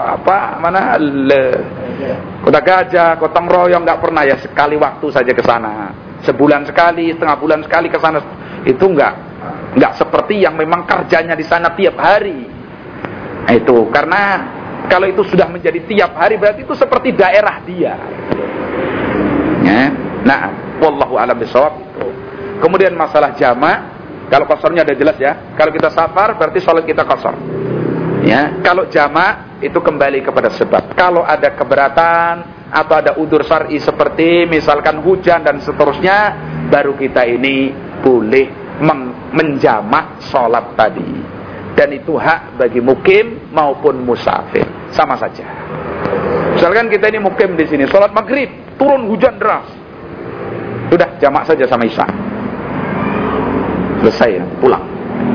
Kota Gajah, Kota Meroyong, nggak pernah, ya sekali waktu saja ke sana. Sebulan sekali, setengah bulan sekali ke sana. Itu nggak seperti yang memang kerjanya di sana tiap hari. Nah, itu karena kalau itu sudah menjadi tiap hari berarti itu seperti daerah dia. Ya. Nah, wallahu a'lam bishawab itu. Kemudian masalah jamak, kalau qasornya ada jelas ya. Kalau kita safar berarti sholat kita qasor. Ya, kalau jamak itu kembali kepada sebab. Kalau ada keberatan atau ada udzur syar'i seperti misalkan hujan dan seterusnya, baru kita ini boleh menjamak sholat tadi. Dan itu hak bagi mukim maupun musafir, sama saja. Misalkan kita ini mukim di sini, sholat maghrib, turun hujan deras, sudah jamak saja sama isya. Selesai ya, pulang.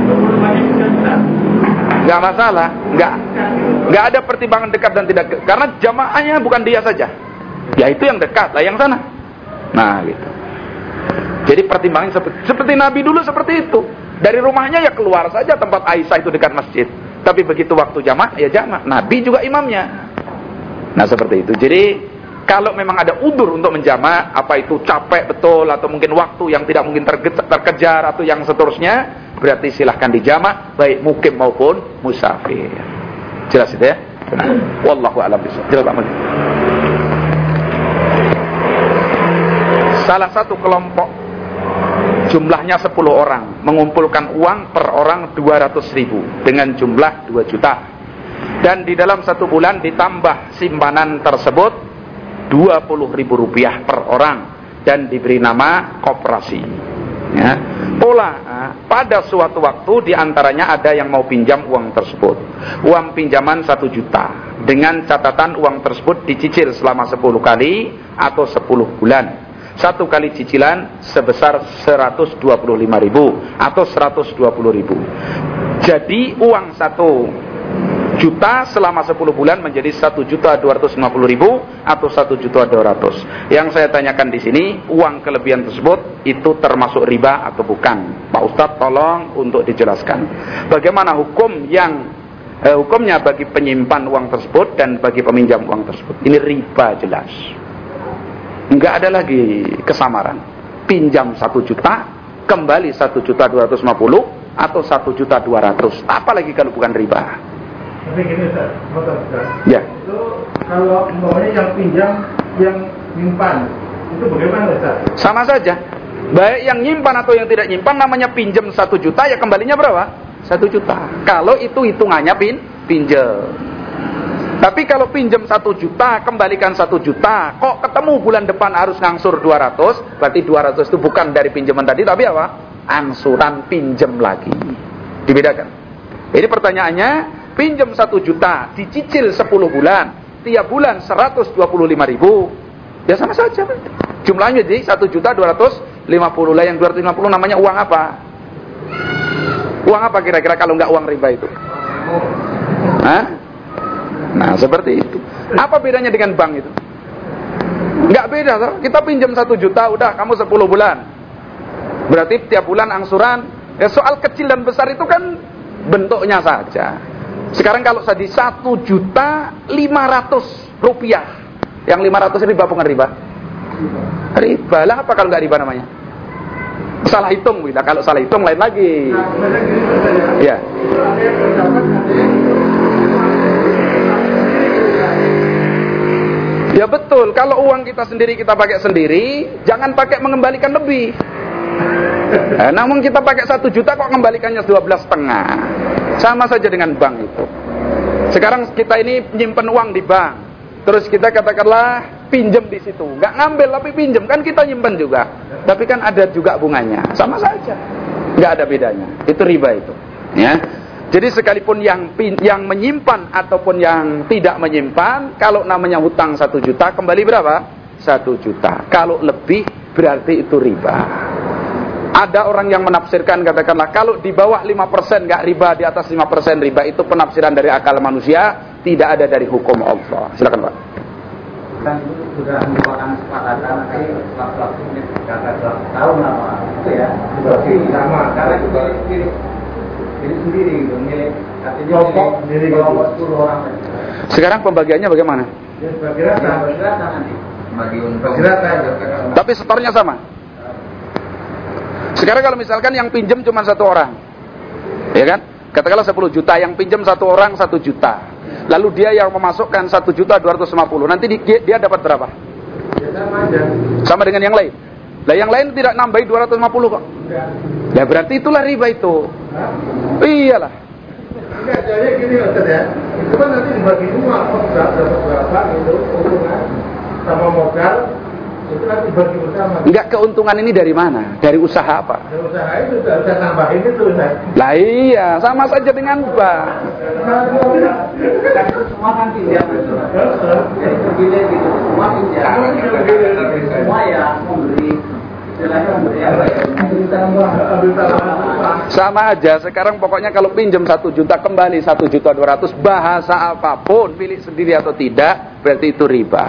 Nggak masalah, nggak ada pertimbangan dekat dan tidak dekat. Karena jamaahnya bukan dia saja, ya itu yang dekat lah, yang sana. Nah gitu. Jadi pertimbangan seperti Nabi dulu seperti itu. Dari rumahnya ya keluar saja, tempat Aisyah itu dekat masjid. Tapi begitu waktu jamaah ya jamaah. Nabi juga imamnya. Nah seperti itu. Jadi kalau memang ada udzur untuk menjamak, apa itu capek betul atau mungkin waktu yang tidak mungkin terkejar atau yang seterusnya, berarti silahkan dijamak baik mukim maupun musafir. Jelas itu ya? Nah, wallahu a'lam bishawab. Jelas amal. Salah satu kelompok jumlahnya 10 orang mengumpulkan uang per orang 200.000 dengan jumlah 2 juta. Dan di dalam 1 bulan ditambah simpanan tersebut Rp20.000 per orang dan diberi nama koperasi. Ya. Pola pada suatu waktu diantaranya ada yang mau pinjam uang tersebut. Uang pinjaman 1 juta dengan catatan uang tersebut dicicil selama 10 kali atau 10 bulan. 1 kali cicilan sebesar 125.000 atau 120.000. Jadi uang 1 juta selama 10 bulan menjadi 1.250.000 atau 1.200.000. Yang saya tanyakan di sini, uang kelebihan tersebut itu termasuk riba atau bukan? Pak Ustadz tolong untuk dijelaskan. Bagaimana hukumnya bagi penyimpan uang tersebut dan bagi peminjam uang tersebut? Ini riba jelas. Enggak ada lagi kesamaran. Pinjam 1 juta, kembali 1.250.000 atau 1.200.000. Apalagi kalau bukan riba. Tapi gini Ustaz, ya. Itu kalau umpamanya yang pinjam, yang nyimpan, itu bagaimana Ustaz? Sama saja. Baik yang nyimpan atau yang tidak nyimpan, namanya pinjam 1 juta, ya kembalinya berapa? 1 juta. Kalau itu hitungannya pinjam. Tapi kalau pinjam 1 juta, kembalikan 1 juta, kok ketemu bulan depan harus ngangsur 200, berarti 200 itu bukan dari pinjaman tadi, tapi apa? Angsuran pinjam lagi. Dibedakan. Jadi pertanyaannya, pinjam 1 juta, dicicil 10 bulan, tiap bulan 125.000, ya sama saja. Jumlahnya jadi 1.250.000 lah, yang 250 namanya uang apa? Uang apa kira-kira kalau nggak uang riba itu? Hah? Nah seperti itu. Apa bedanya dengan bank itu? Nggak beda, so? Kita pinjam 1 juta, udah kamu 10 bulan. Berarti tiap bulan angsuran. Ya soal kecil dan besar itu kan bentuknya saja. Sekarang kalau tadi 1.500.000, yang 500 riba bukan riba? Riba lah, apa kalau nggak riba namanya? Salah hitung, bila kalau salah hitung lain lagi. Ya. Ya betul, kalau uang kita sendiri kita pakai sendiri, jangan pakai mengembalikan lebih. Namun kita pakai 1 juta kok kembalikannya 12,5. Sama saja dengan bank itu. Sekarang kita ini nyimpen uang di bank, terus kita katakanlah pinjam di situ, nggak ngambil tapi pinjam, kan kita nyimpen juga, tapi kan ada juga bunganya, sama saja, nggak ada bedanya. Itu riba itu, ya. Jadi sekalipun yang menyimpan ataupun yang tidak menyimpan, kalau namanya hutang 1 juta, kembali berapa? 1 juta. Kalau lebih berarti itu riba. Ada orang yang menafsirkan, katakanlah kalau di bawah 5% nggak riba, di atas 5% riba, itu penafsiran dari akal manusia, tidak ada dari hukum Allah. Silakan Pak. Kan itu sudah merupakan kesepakatan nanti waktu ini kata 2 tahun apa itu ya dibagi sama karena itu milik sendiri gitu, milik kelompok sendiri, kelompok 10 orang. Sekarang pembagiannya bagaimana? Ya, bagi rata nanti bagi untung. Tapi setornya sama. Sekarang kalau misalkan yang pinjam cuma 1 orang, ya kan? Katakanlah 10 juta, yang pinjam 1 orang 1 juta. Lalu dia yang memasukkan 1.250.000. Nanti dia dapat berapa? ya sama aja. Sama dengan yang lain. Lah yang lain tidak nambahi 250 kok. Ya berarti itulah riba itu. Iyalah. Enggak, jadi gini Ustaz ya. Itu kan nanti dibagi uang, dapat berapa gitu, keuntungan sama modal. Itu nanti bagi bersama. Enggak, keuntungan ini dari mana? Dari usaha apa? Dan usaha itu saya tambahin itu Ustaz. Lah iya, sama saja dengan bank. Dan itu semua kan pinjam itu. Jadi terpilih gitu, semua pinjam. Semua ya memberi. Sama aja. Sekarang pokoknya kalau pinjam 1 juta kembali 1.200.000, bahasa apapun, pilih sendiri atau tidak, berarti itu riba.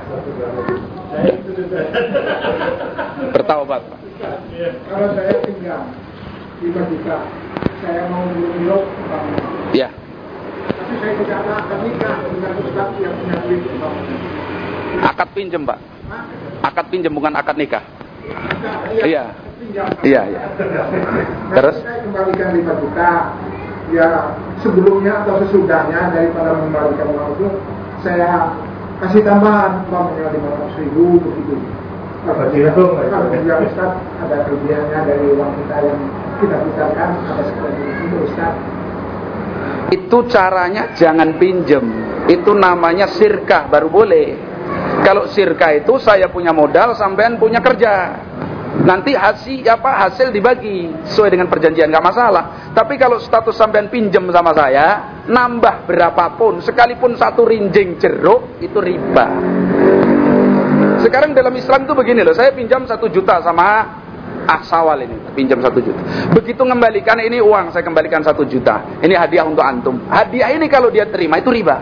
Bertaubat Pak. Kalau saya pinjam 5 juta, saya mau dulu Ya. tapi saya tidak akan nikah dengan ustaz yang punya duit. Akad pinjam Pak. Akad pinjam bukan akad nikah. Iya. Pinjam. Iya. Terus? Saya kembalikan 5 juta. Ya sebelumnya atau sesudahnya daripada mengembalikan uang itu, saya kasih tambahan umpamanya 500.000 begitu. Kalau dia Ustaz ada kelebihannya dari uang kita yang kita putarkan, ada seperti itu Ustaz. Itu caranya jangan pinjem. Itu namanya sirkah, baru boleh. Kalau sirkah itu saya punya modal, sampean punya kerja. Nanti hasil dibagi sesuai dengan perjanjian, nggak masalah. Tapi kalau status sampean pinjem sama saya, nambah berapapun, sekalipun 1 rinjing jeruk, itu riba. Sekarang dalam Islam itu begini loh, saya pinjam 1 juta sama Sawal ini, pinjam 1 juta. Begitu mengembalikan ini uang, saya kembalikan 1 juta. Ini hadiah untuk antum. Hadiah ini kalau dia terima itu riba.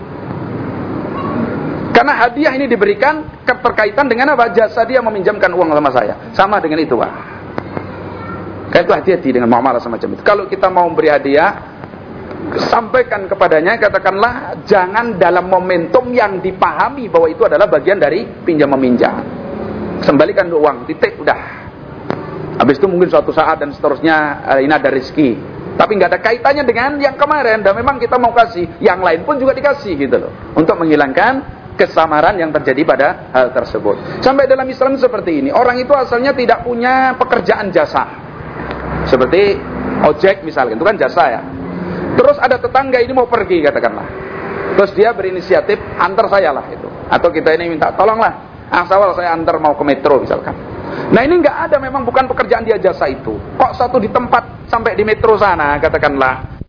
Karena hadiah ini diberikan keterkaitan dengan apa? Jasa dia meminjamkan uang sama saya. Sama dengan itu Pak. Karena itu hati-hati dengan muamalah semacam itu. Kalau kita mau beri hadiah, sampaikan kepadanya, katakanlah jangan dalam momentum yang dipahami bahwa itu adalah bagian dari pinjam meminjam. Kembalikan uang, titik, udah. Habis itu mungkin suatu saat dan seterusnya ini ada rezeki. Tapi nggak ada kaitannya dengan yang kemarin. Dan memang kita mau kasih, yang lain pun juga dikasih gitu loh. Untuk menghilangkan kesamaran yang terjadi pada hal tersebut. Sampai dalam Islam seperti ini. Orang itu asalnya tidak punya pekerjaan jasa. Seperti ojek misalkan, itu kan jasa ya. Terus ada tetangga ini mau pergi katakanlah. Terus dia berinisiatif antar saya lah itu. Atau kita ini minta tolonglah, Sawal saya antar mau ke metro misalkan. Nah ini nggak ada, memang bukan pekerjaan dia jasa itu. Kok satu di tempat sampai di metro sana katakanlah